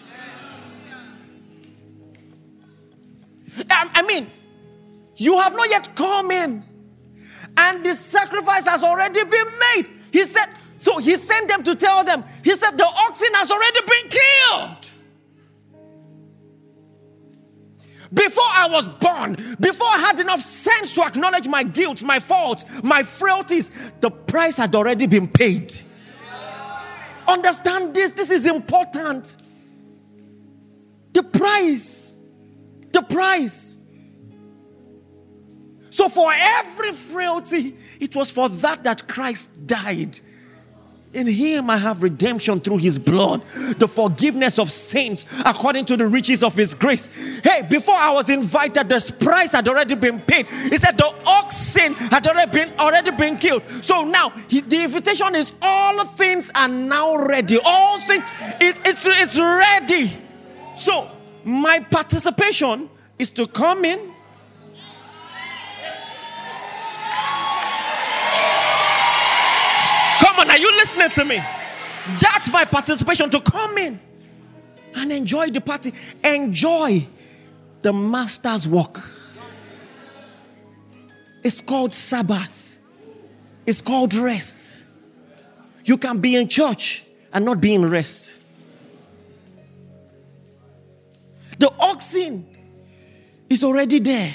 I mean, you have not yet come in. And the sacrifice has already been made. He said, so he sent them to tell them. He said, the oxen has already been killed. Before I was born, before I had enough sense to acknowledge my guilt, my faults, my frailties, the price had already been paid. Understand this. This is important. The price. The price. So for every frailty, it was for that that Christ died. In him I have redemption through his blood, the forgiveness of sins according to the riches of his grace. Hey, before I was invited, the price had already been paid. He said the oxen had already been already been killed. So now he, the invitation is all things are now ready. All things, it, it's, it's ready. So my participation is to come in. Are you listening to me? That's my participation, to come in and enjoy the party. Enjoy the master's work. It's called Sabbath. It's called rest. You can be in church and not be in rest. The oxen is already there.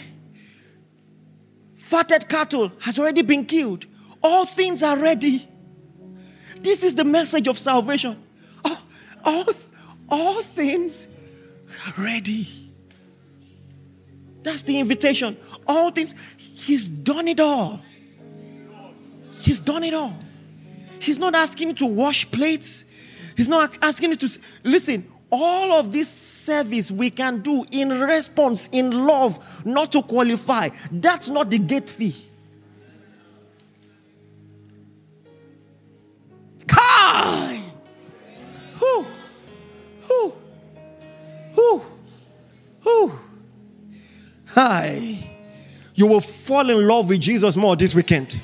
Fatted cattle has already been killed. All things are ready. This is the message of salvation. All, all, all things are ready. That's the invitation. All things. He's done it all. He's done it all. He's not asking you to wash plates. He's not asking you to... Listen, all of this service we can do in response, in love, not to qualify. That's not the gate fee. Kai! Whew! Whew! Whew! Whew! Hi! You will fall in love with Jesus more this weekend.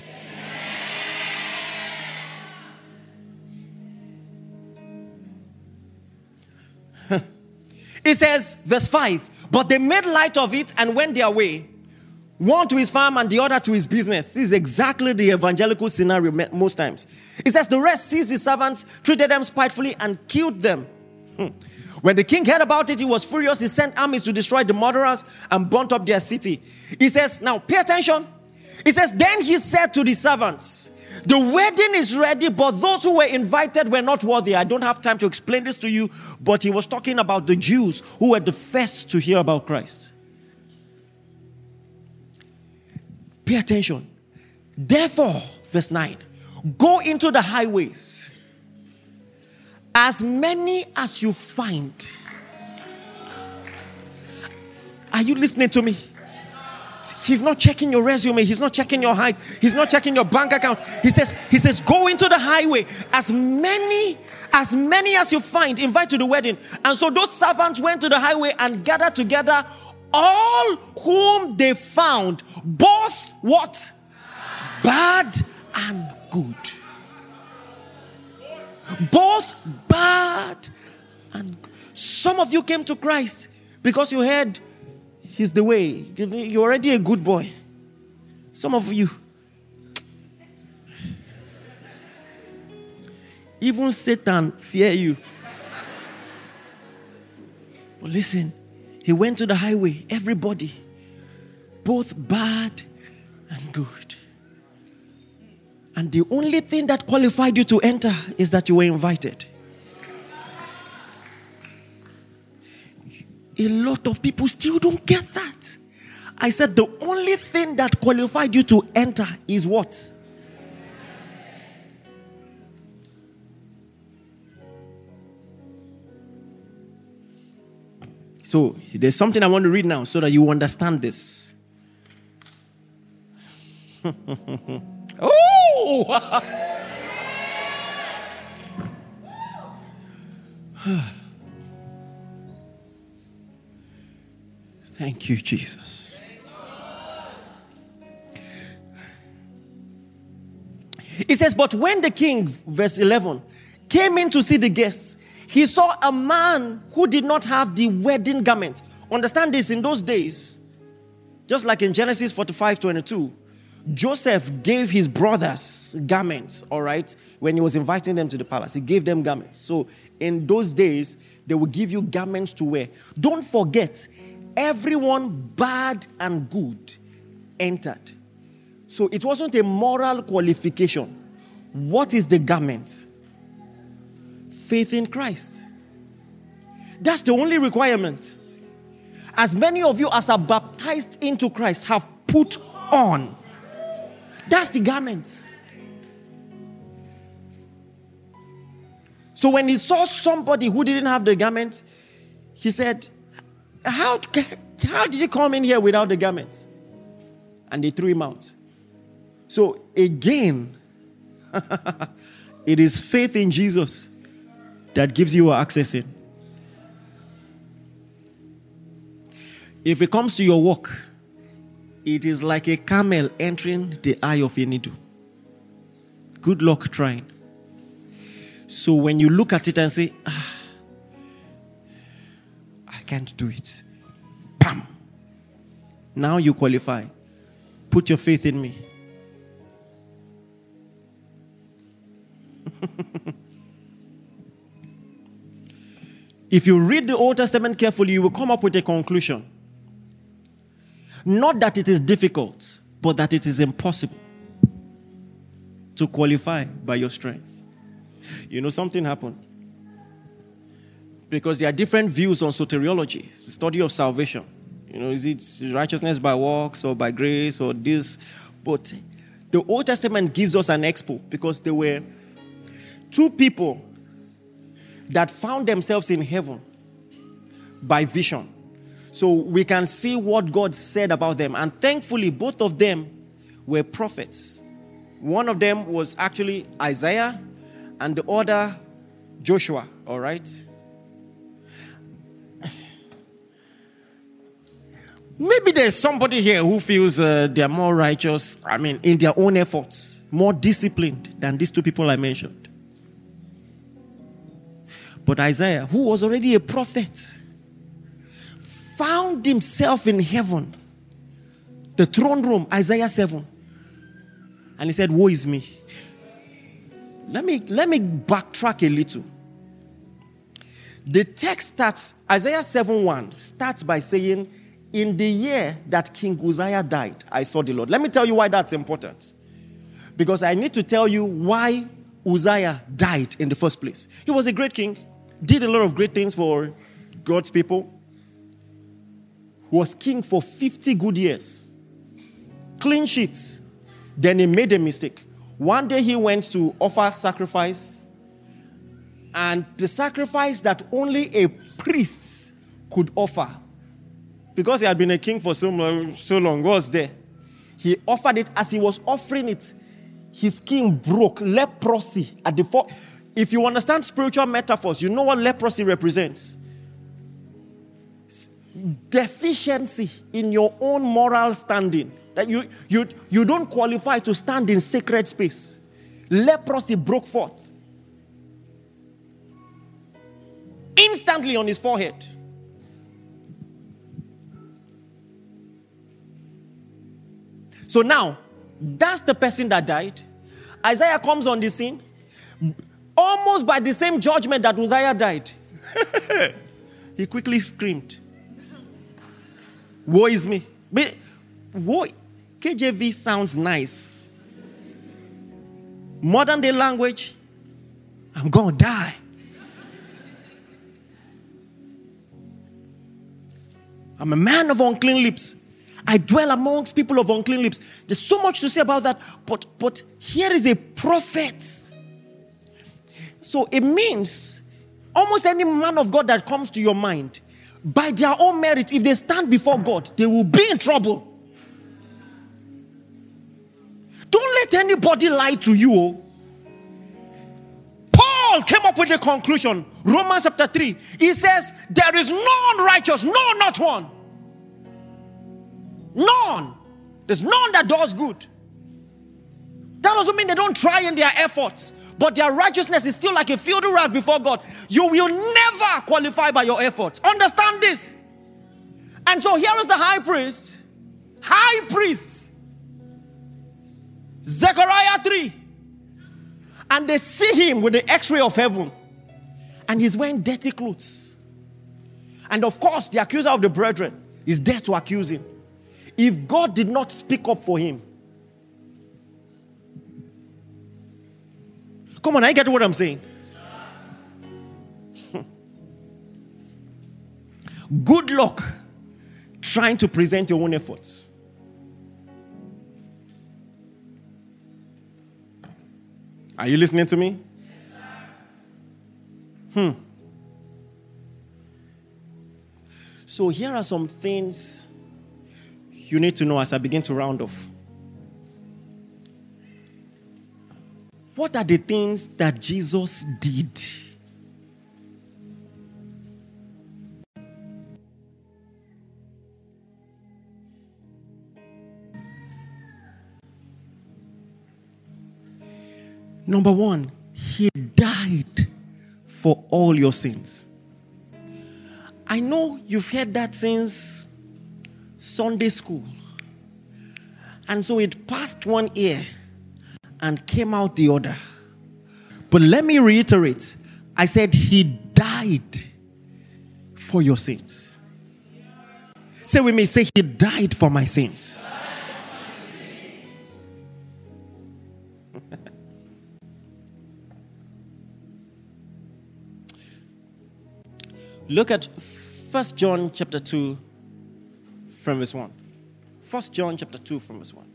It says, verse five, but they made light of it and went their way, one to his farm and the other to his business. This is exactly the evangelical scenario most times. It says, the rest seized his servants, treated them spitefully, and killed them. Hmm. When the king heard about it, he was furious. He sent armies to destroy the murderers and burnt up their city. He says, now pay attention. He says, then he said to the servants, the wedding is ready, but those who were invited were not worthy. I don't have time to explain this to you, but he was talking about the Jews who were the first to hear about Christ. Pay attention. Therefore, verse nine, go into the highways, as many as you find. Are you listening to me? He's not checking your resume. He's not checking your height. He's not checking your bank account. He says, he says, go into the highway. As many, as many as you find, invite to the wedding. And so those servants went to the highway and gathered together all whom they found, both what? Bad and good. Both bad and good. Some of you came to Christ because you heard He's the way. You're already a good boy. Some of you, even Satan fear you. But listen, he went to the highway. Everybody, both bad and good. And the only thing that qualified you to enter is that you were invited. A lot of people still don't get that. I said the only thing that qualified you to enter is what? So there's something I want to read now so that you understand this. Oh! Thank you, Jesus. It says, but when the king, verse eleven, came in to see the guests, he saw a man who did not have the wedding garment. Understand this, in those days, just like in Genesis forty-five twenty-two, Joseph gave his brothers garments, all right, when he was inviting them to the palace. He gave them garments. So in those days, they would give you garments to wear. Don't forget, everyone bad and good entered. So it wasn't a moral qualification. What is the garment? Faith in Christ. That's the only requirement. As many of you as are baptized into Christ have put on. That's the garment. So when he saw somebody who didn't have the garment, he said, How, how did he come in here without the garments? And they threw him out. So again, it is faith in Jesus that gives you access in. If it comes to your work, it is like a camel entering the eye of a needle. Good luck trying. So when you look at it and say, ah, I can't do it. Bam! Now you qualify. Put your faith in me. If you read the Old Testament carefully, you will come up with a conclusion. Not that it is difficult, but that it is impossible to qualify by your strength. You know, something happened. Because there are different views on soteriology, the study of salvation. You know, is it righteousness by works or by grace or this? But the Old Testament gives us an expo because there were two people that found themselves in heaven by vision. So we can see what God said about them. And thankfully, both of them were prophets. One of them was actually Isaiah and the other Joshua, all right? Maybe there's somebody here who feels uh, they're more righteous, I mean, in their own efforts, more disciplined than these two people I mentioned. But Isaiah, who was already a prophet, found himself in heaven, the throne room, Isaiah seven. And he said, woe is me. Let me, let me backtrack a little. The text starts, Isaiah seven one starts by saying, in the year that King Uzziah died, I saw the Lord. Let me tell you why that's important. Because I need to tell you why Uzziah died in the first place. He was a great king, did a lot of great things for God's people, was king for fifty good years. Clean sheets. Then he made a mistake. One day he went to offer sacrifice, and the sacrifice that only a priest could offer, because he had been a king for so long, so long, was there. He offered it. As he was offering it, his skin broke. Leprosy at the fore. If you understand spiritual metaphors, you know what leprosy represents. Deficiency in your own moral standing. That you, you, you don't qualify to stand in sacred space. Leprosy broke forth. Instantly on his forehead. So now, that's the person that died. Isaiah comes on the scene, almost by the same judgment that Uzziah died. He quickly screamed, woe is me. But woe, K J V sounds nice. Modern day language, I'm going to die. I'm a man of unclean lips. I dwell amongst people of unclean lips. There's so much to say about that. But, but here is a prophet. So it means almost any man of God that comes to your mind, by their own merit, if they stand before God, they will be in trouble. Don't let anybody lie to you. Paul came up with the conclusion. Romans chapter three. He says, there is none righteous, no, not one. None. There's none that does good. That doesn't mean they don't try in their efforts, but their righteousness is still like a filthy rag before God. You will never qualify by your efforts. Understand this. And so here is the high priest. High priest. Zechariah three. And they see him with the x-ray of heaven. And he's wearing dirty clothes. And of course, the accuser of the brethren is there to accuse him. If God did not speak up for him. Come on, I get what I'm saying. Good luck trying to present your own efforts. Are you listening to me? Hmm. So here are some things you need to know as I begin to round off. What are the things that Jesus did? Number one, he died for all your sins. I know you've heard that since Sunday school. And so it passed one ear and came out the other. But let me reiterate. I said he died for your sins. Say with me, say he died for my sins. Look at First John chapter two from verse one. First John chapter two from verse one.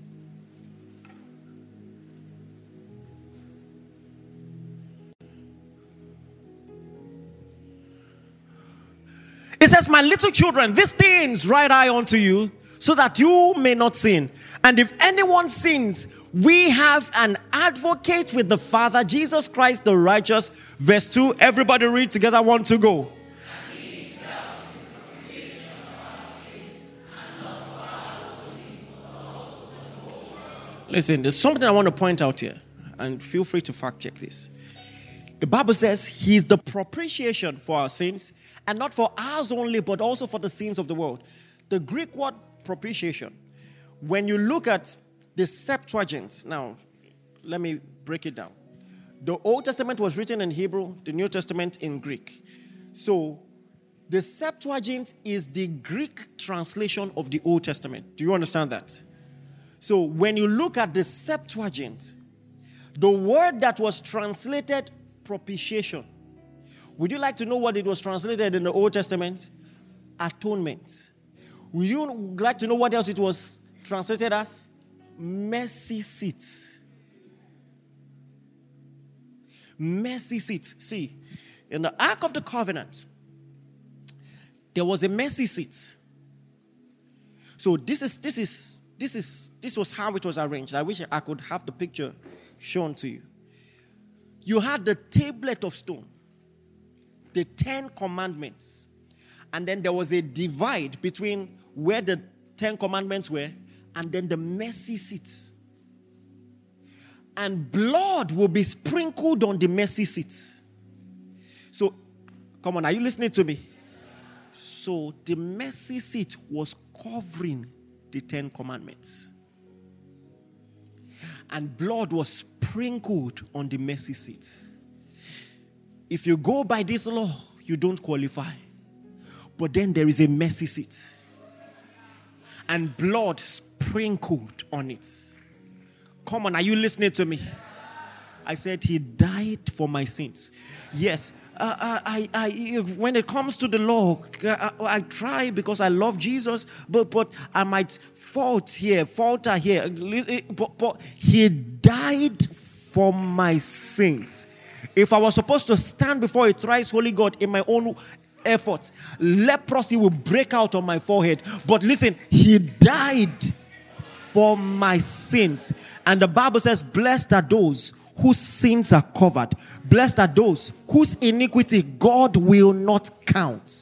It says, my little children, these things write I unto you, so that you may not sin. And if anyone sins, we have an advocate with the Father, Jesus Christ the righteous. Verse two, everybody read together, one to go. Listen, there's something I want to point out here, and feel free to fact check this. The Bible says he is the propitiation for our sins, and not for ours only, but also for the sins of the world. The Greek word propitiation, when you look at the Septuagint, now, let me break it down. The Old Testament was written in Hebrew, the New Testament in Greek. So, the Septuagint is the Greek translation of the Old Testament. Do you understand that? So, when you look at the Septuagint, the word that was translated propitiation, would you like to know what it was translated in the Old Testament? Atonement. Would you like to know what else it was translated as? Mercy seat. Mercy seat. See, in the Ark of the Covenant, there was a mercy seat. So this is this is this is this was how it was arranged. I wish I could have the picture shown to you. You had the tablet of stone, the Ten Commandments, and then there was a divide between where the Ten Commandments were and then the mercy seats. And blood will be sprinkled on the mercy seats. So, come on, are you listening to me? So, the mercy seat was covering the Ten Commandments. And blood was sprinkled on the mercy seat. If you go by this law, you don't qualify. But then there is a mercy seat. And blood sprinkled on it. Come on, are you listening to me? I said he died for my sins. Yes, uh, I, I, when it comes to the law, I, I try because I love Jesus, but, but I might fault here, falter here. But, but he died for my sins. If I was supposed to stand before a thrice holy God in my own efforts, leprosy will break out on my forehead. But listen, he died for my sins. And the Bible says, blessed are those whose sins are covered. Blessed are those whose iniquity God will not count.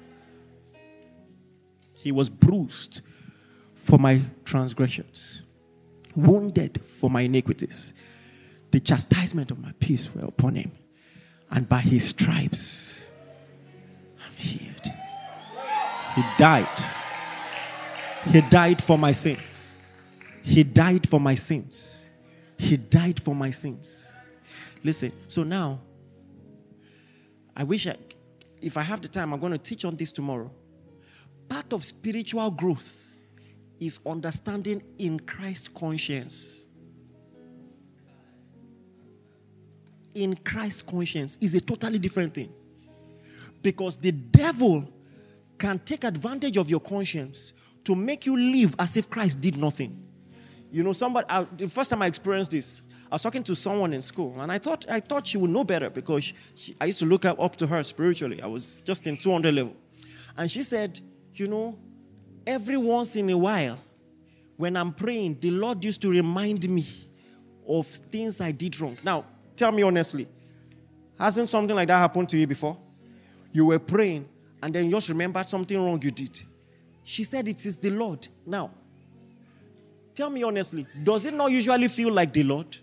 He was bruised for my transgressions, wounded for my iniquities. The chastisement of my peace were upon him, and by his stripes I'm healed. He died. He died for my sins. He died for my sins. He died for my sins. Listen, so now, I wish I, if I have the time, I'm going to teach on this tomorrow. Part of spiritual growth is understanding in Christ conscience. In Christ conscience is a totally different thing. Because the devil can take advantage of your conscience to make you live as if Christ did nothing. You know, somebody, I, the first time I experienced this, I was talking to someone in school, and I thought I thought she would know better because she, I used to look up, up to her spiritually. I was just in two hundred level. And she said, you know, every once in a while, when I'm praying, the Lord used to remind me of things I did wrong. Now, tell me honestly, hasn't something like that happened to you before? You were praying, and then you just remembered something wrong you did. She said it is the Lord. Now, tell me honestly, does it not usually feel like the Lord?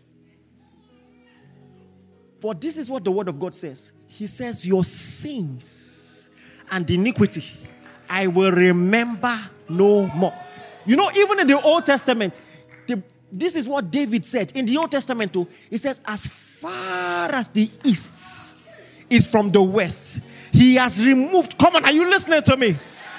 But this is what the word of God says. He says, your sins and iniquity, I will remember no more. You know, even in the Old Testament, the, this is what David said. In the Old Testament too, he said, as far as the east is from the west, he has removed. Come on, are you listening to me?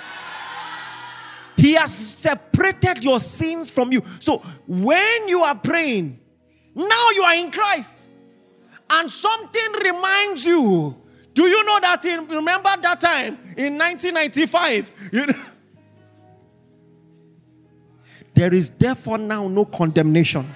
He has separated your sins from you. So when you are praying, now you are in Christ. And something reminds you. Do you know that in, remember that time in nineteen ninety-five? You know, there is therefore now no condemnation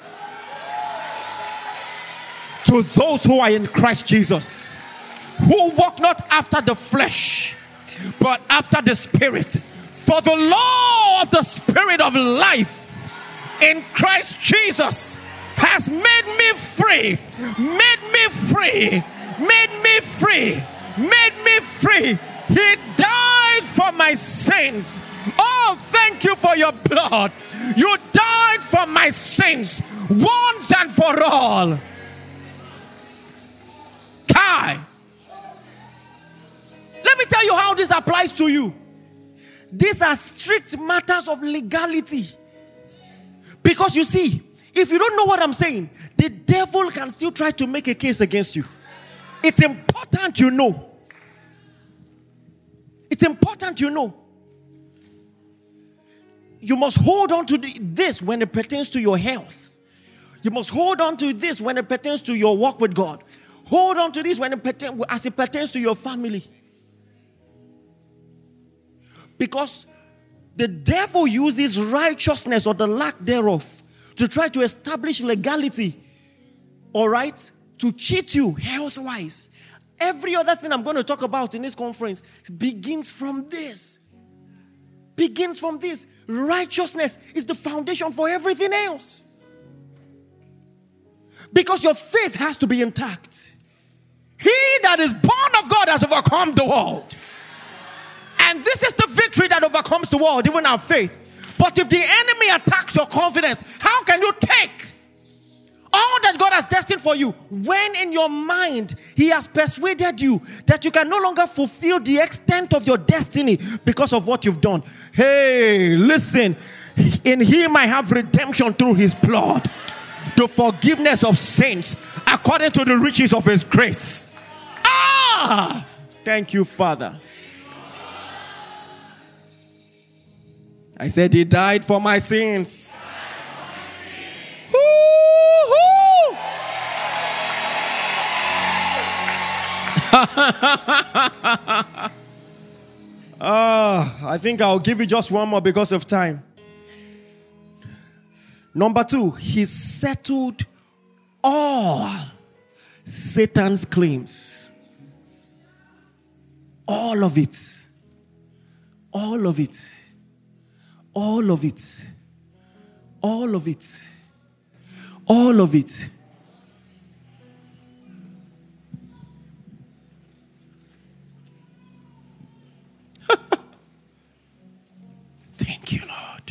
to those who are in Christ Jesus, who walk not after the flesh, but after the Spirit. For the law of the Spirit of life in Christ Jesus has made me free, made me free, made me free, made me free. He died for my sins. Oh, thank you for your blood. You died for my sins once and for all. Kai. Let me tell you how this applies to you. These are strict matters of legality. Because you see, if you don't know what I'm saying, the devil can still try to make a case against you. It's important you know. It's important you know. You must hold on to the, this when it pertains to your health. You must hold on to this when it pertains to your walk with God. Hold on to this when it pertains, as it pertains to your family. Because the devil uses righteousness or the lack thereof to try to establish legality, all right, to cheat you health-wise. Every other thing I'm going to talk about in this conference begins from this. Begins from this. Righteousness is the foundation for everything else. Because your faith has to be intact. He that is born of God has overcome the world. And this is the victory that overcomes the world, even our faith. But if the enemy attacks your confidence, how can you take all that God has destined for you when in your mind he has persuaded you that you can no longer fulfill the extent of your destiny because of what you've done? Hey, listen. In him I have redemption through his blood, the forgiveness of sins according to the riches of his grace. Ah! Thank you, Father. I said he died for my sins. Woo-hoo! uh, I think I'll give you just one more because of time. Number two, he settled all Satan's claims. All of it. All of it. All of it. All of it. All of it. Thank you, Lord.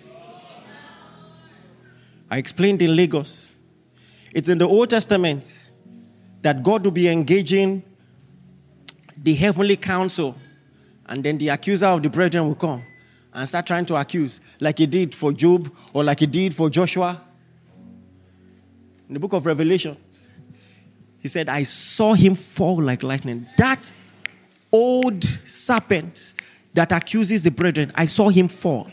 I explained in Lagos. It's in the Old Testament that God will be engaging the heavenly council, and then the accuser of the brethren will come and start trying to accuse, like he did for Job or like he did for Joshua. In the book of Revelation, he said, I saw him fall like lightning. That old serpent that accuses the brethren, I saw him fall.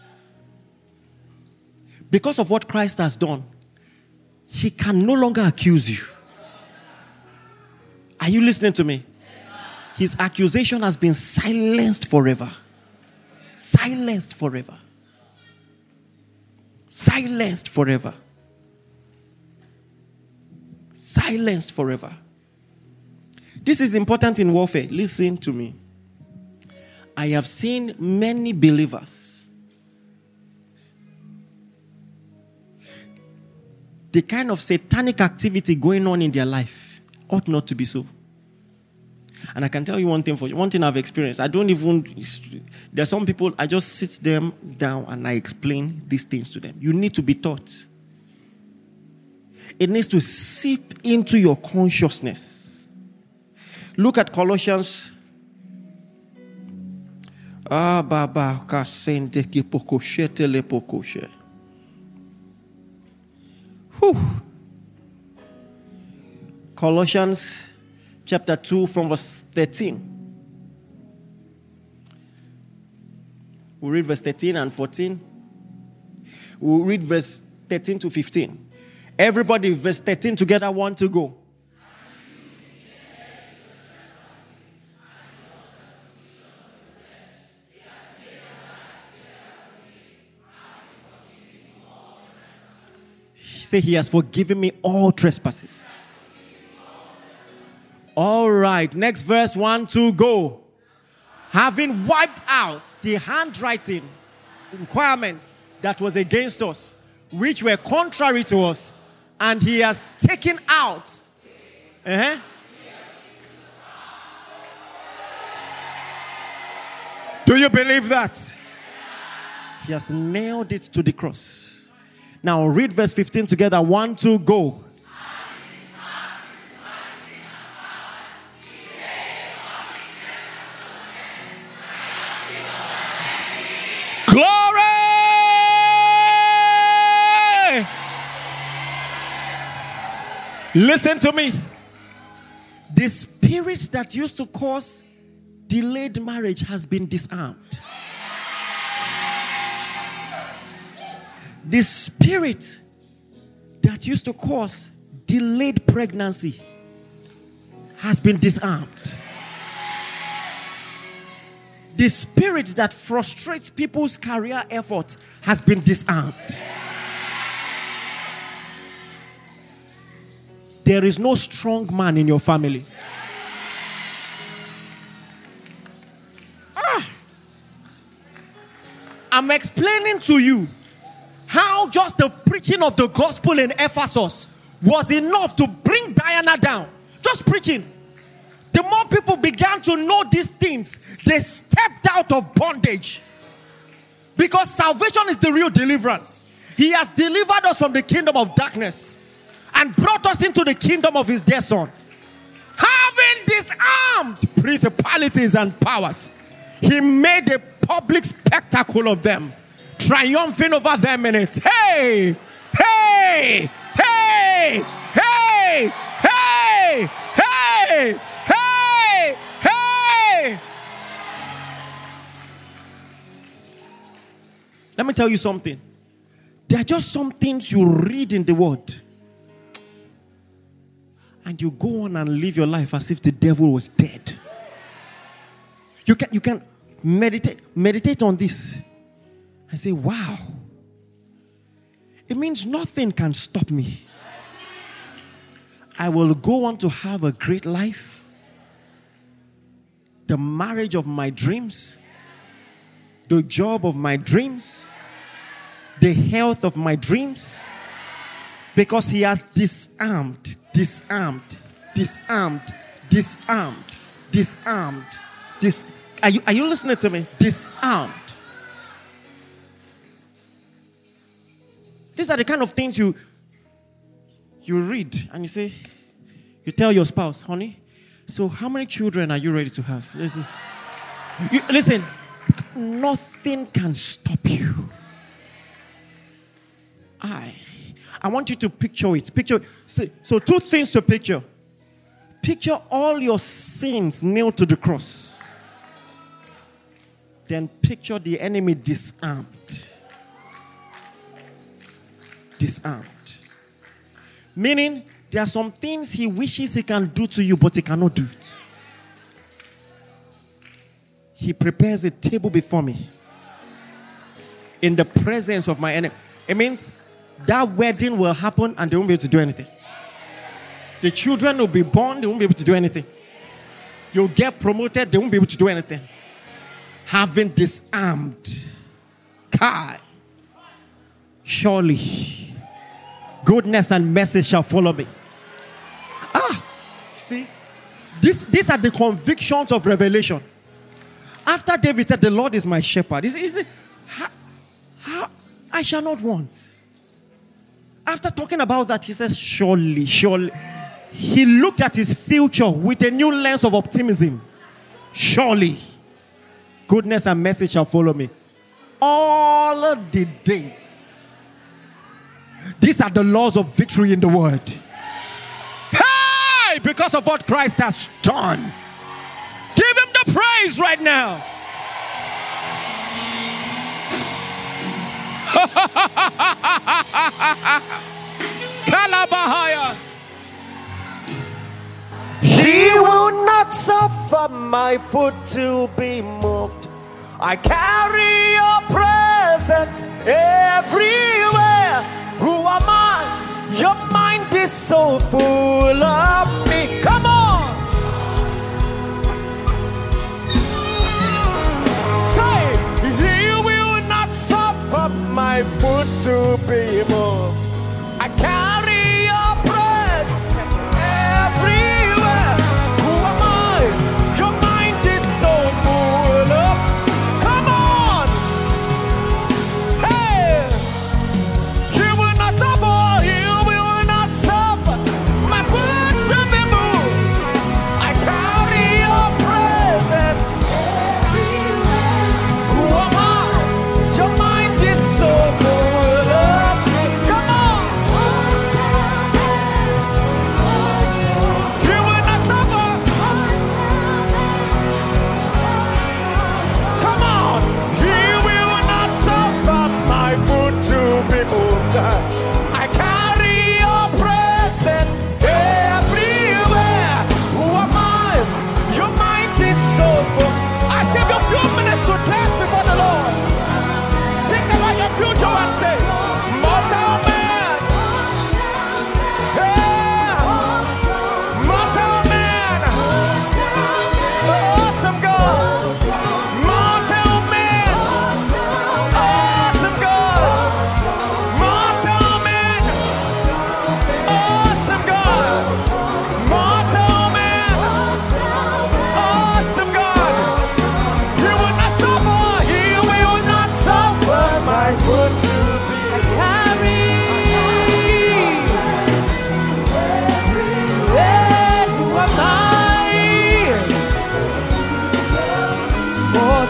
Because of what Christ has done, he can no longer accuse you. Are you listening to me? His accusation has been silenced forever. Silenced forever. Silenced forever. Silenced forever. This is important in warfare. Listen to me. I have seen many believers. The kind of satanic activity going on in their life ought not to be so. And I can tell you one thing for you. One thing I've experienced. I don't even... There are some people, I just sit them down and I explain these things to them. You need to be taught. It needs to seep into your consciousness. Look at Colossians. Ah, Baba, kasende ki pokoshe tele pokoshe. Whew. Colossians chapter two from verse thirteen. We'll read verse thirteen and fourteen. We'll read verse thirteen to fifteen. Everybody, verse thirteen together, one to go. Say, he has forgiven me all trespasses. All right, next verse, one, two, go. Having wiped out the handwriting requirements that was against us, which were contrary to us, and he has taken out. Uh-huh. Do you believe that? He has nailed it to the cross. Now read verse fifteen together. One, two, go. Glory! Listen to me. The spirit that used to cause delayed marriage has been disarmed. The spirit that used to cause delayed pregnancy has been disarmed. The spirit that frustrates people's career efforts has been disarmed. There is no strong man in your family. Ah. I'm explaining to you how just the preaching of the gospel in Ephesus was enough to bring Diana down. Just preaching. The more people began to know these things, they stepped out of bondage. Because salvation is the real deliverance. He has delivered us from the kingdom of darkness and brought us into the kingdom of his dear son. Having disarmed principalities and powers, he made a public spectacle of them, triumphing over them in it. Hey! Hey! Hey! Hey! Hey! Hey! Hey! Hey! Let me tell you something. There are just some things you read in the word, and you go on and live your life as if the devil was dead. You can, you can meditate, meditate on this and say, wow. It means nothing can stop me. I will go on to have a great life. The marriage of my dreams. The job of my dreams. The health of my dreams. Because he has disarmed, disarmed, disarmed, disarmed, disarmed. Dis- are you, are you listening to me? Disarmed. These are the kind of things you you read and you say, you tell your spouse, honey, so how many children are you ready to have? Listen, you, listen, nothing can stop you. I, I want you to picture it. Picture. So, so two things to picture. Picture all your sins nailed to the cross. Then picture the enemy disarmed. Disarmed. Meaning, there are some things he wishes he can do to you, but he cannot do it. He prepares a table before me in the presence of my enemy. It means that wedding will happen and they won't be able to do anything. The children will be born, they won't be able to do anything. You'll get promoted, they won't be able to do anything. Having disarmed, Kai, surely goodness and mercy shall follow me. Ah, see, this, these are the convictions of revelation. After David said, the Lord is my shepherd, is, is it, how, how, I shall not want. After talking about that, he says, surely, surely. He looked at his future with a new lens of optimism. Surely, goodness and mercy shall follow me all the days. These are the laws of victory in the word. Hey! Because of what Christ has done. Give him the praise right now. Kalabahaya. He will not suffer my foot to be moved. I carry your presence everywhere. Who am I? Your mind is so full of me. Come on. Say, he will not suffer my foot to be moved. I carry your presence everywhere. Who am I? Your mind is so full of. Come on. Hey. He will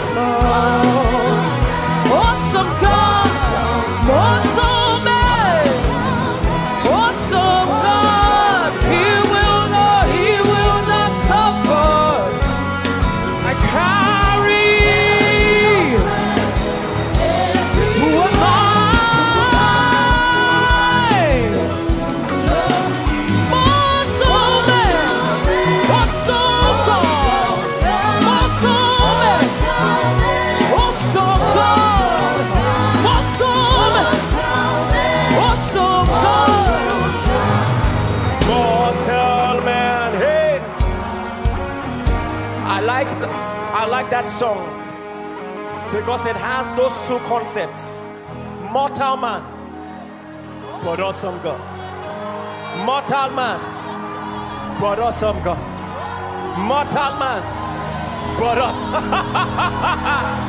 That song because it has those two concepts: mortal man but awesome God. Mortal man but awesome God. Mortal man but awesome.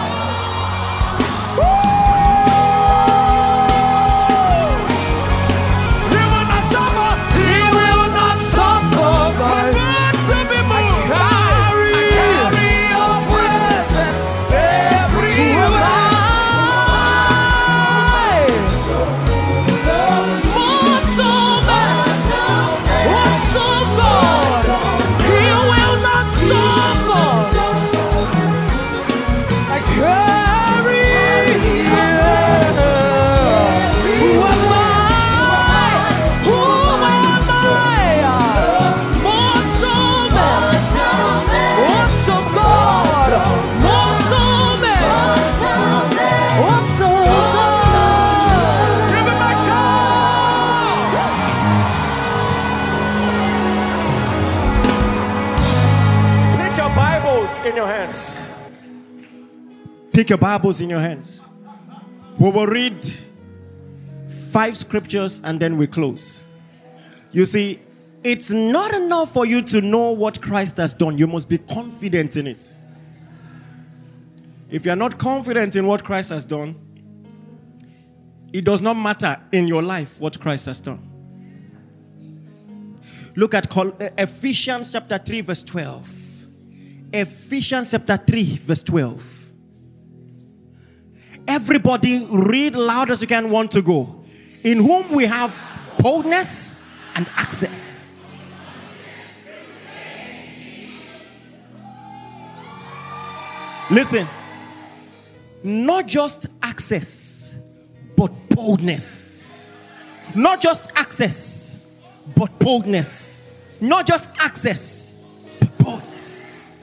Pick your Bibles in your hands. We will read five scriptures and then we close. You see, it's not enough for you to know what Christ has done. You must be confident in it. If you are not confident in what Christ has done, it does not matter in your life what Christ has done. Look at Ephesians chapter three verse twelve. Ephesians chapter three verse twelve. Everybody read loud as you can, want to go. In whom we have boldness and access. Listen. Not just access, but boldness. Not just access, but boldness. Not just access, but boldness.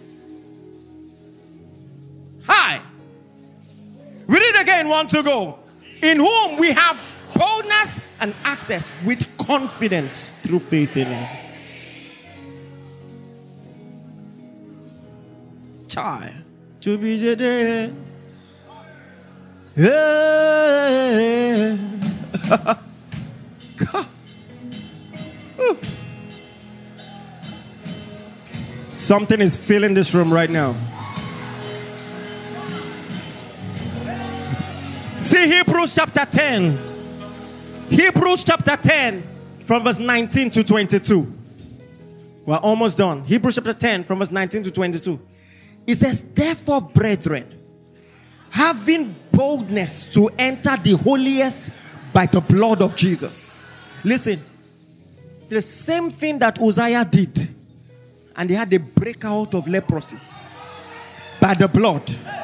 Hi. Read it again, want to go. In whom we have boldness and access with confidence through faith in Him. Child, to be the day. Yeah. Something is filling this room right now. See Hebrews chapter ten. Hebrews chapter ten from verse nineteen to twenty-two. We're almost done. Hebrews chapter ten from verse nineteen to twenty-two. It says, therefore, brethren, having boldness to enter the holiest by the blood of Jesus. Listen, the same thing that Uzziah did, and he had a breakout of leprosy by the blood.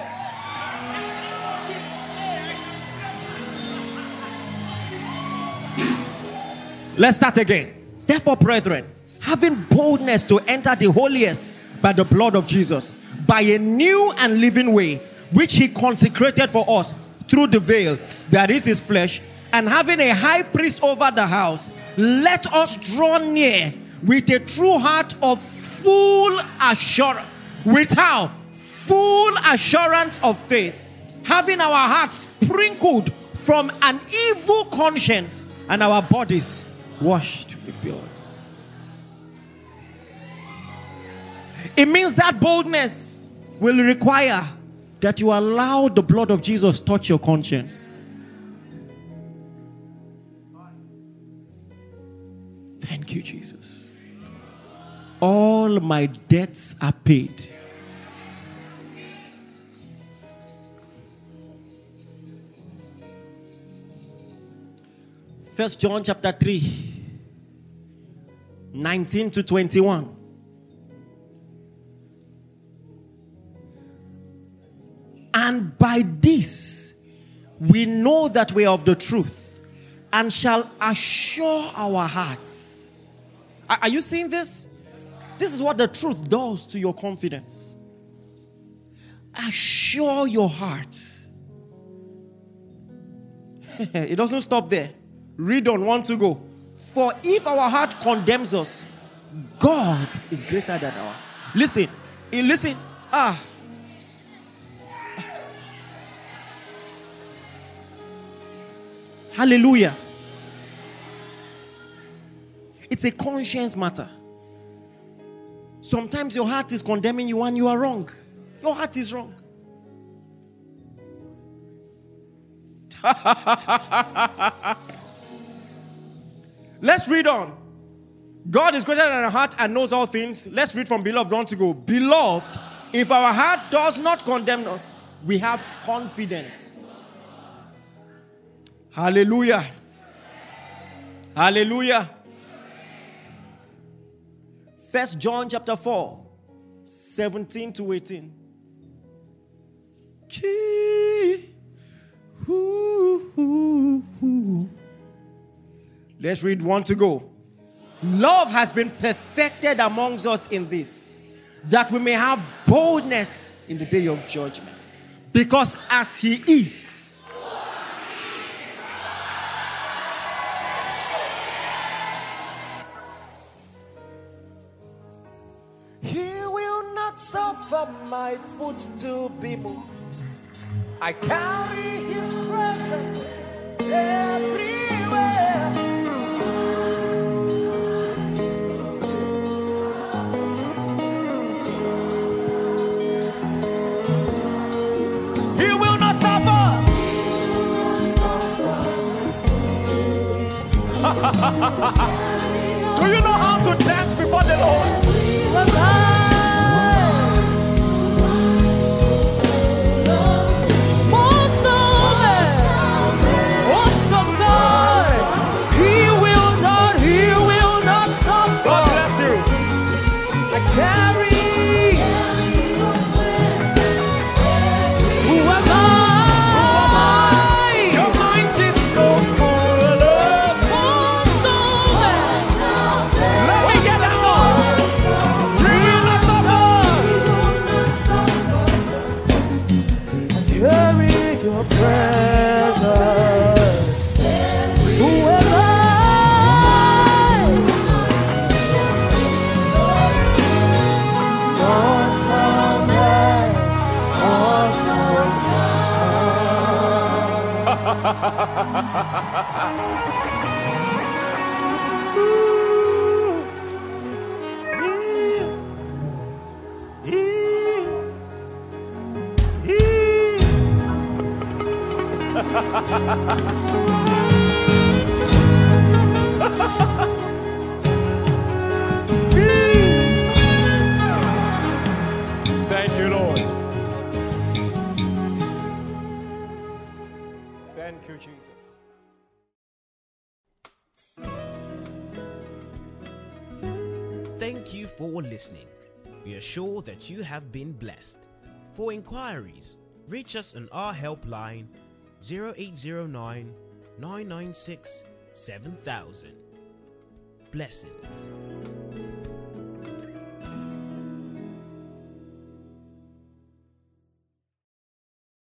Let's start again. Therefore, brethren, having boldness to enter the holiest by the blood of Jesus, by a new and living way, which He consecrated for us through the veil, that is His flesh, and having a high priest over the house, let us draw near with a true heart of full assurance. With how? Full assurance of faith, having our hearts sprinkled from an evil conscience and our bodies washed with blood. It means that boldness will require that you allow the blood of Jesus touch your conscience. Thank you, Jesus. All my debts are paid. First John chapter three, nineteen to twenty-one. And by this we know that we are of the truth, and shall assure our hearts. Are, are you seeing this? This is what the truth does to your confidence. Assure your heart. It doesn't stop there. Read on, one to go. For if our heart condemns us, God is greater than our. Listen, listen. Ah. Hallelujah. It's a conscience matter. Sometimes your heart is condemning you and you are wrong. Your heart is wrong. Let's read on. God is greater than our heart and knows all things. Let's read from beloved on to go. Beloved, if our heart does not condemn us, we have confidence. Hallelujah. Hallelujah. First John chapter four, seventeen to eighteen. Let's read one to go. Love has been perfected amongst us in this, that we may have boldness in the day of judgment. Because as he is, he will not suffer my foot to be moved. I carry his presence everywhere. He will not suffer. Do you know how to dance before the Lord? Thank you, Lord. Thank you, Jesus. Thank you for listening. We are sure that you have been blessed. For inquiries, reach us on our helpline zero eight zero nine, nine nine six, seven thousand. Blessings.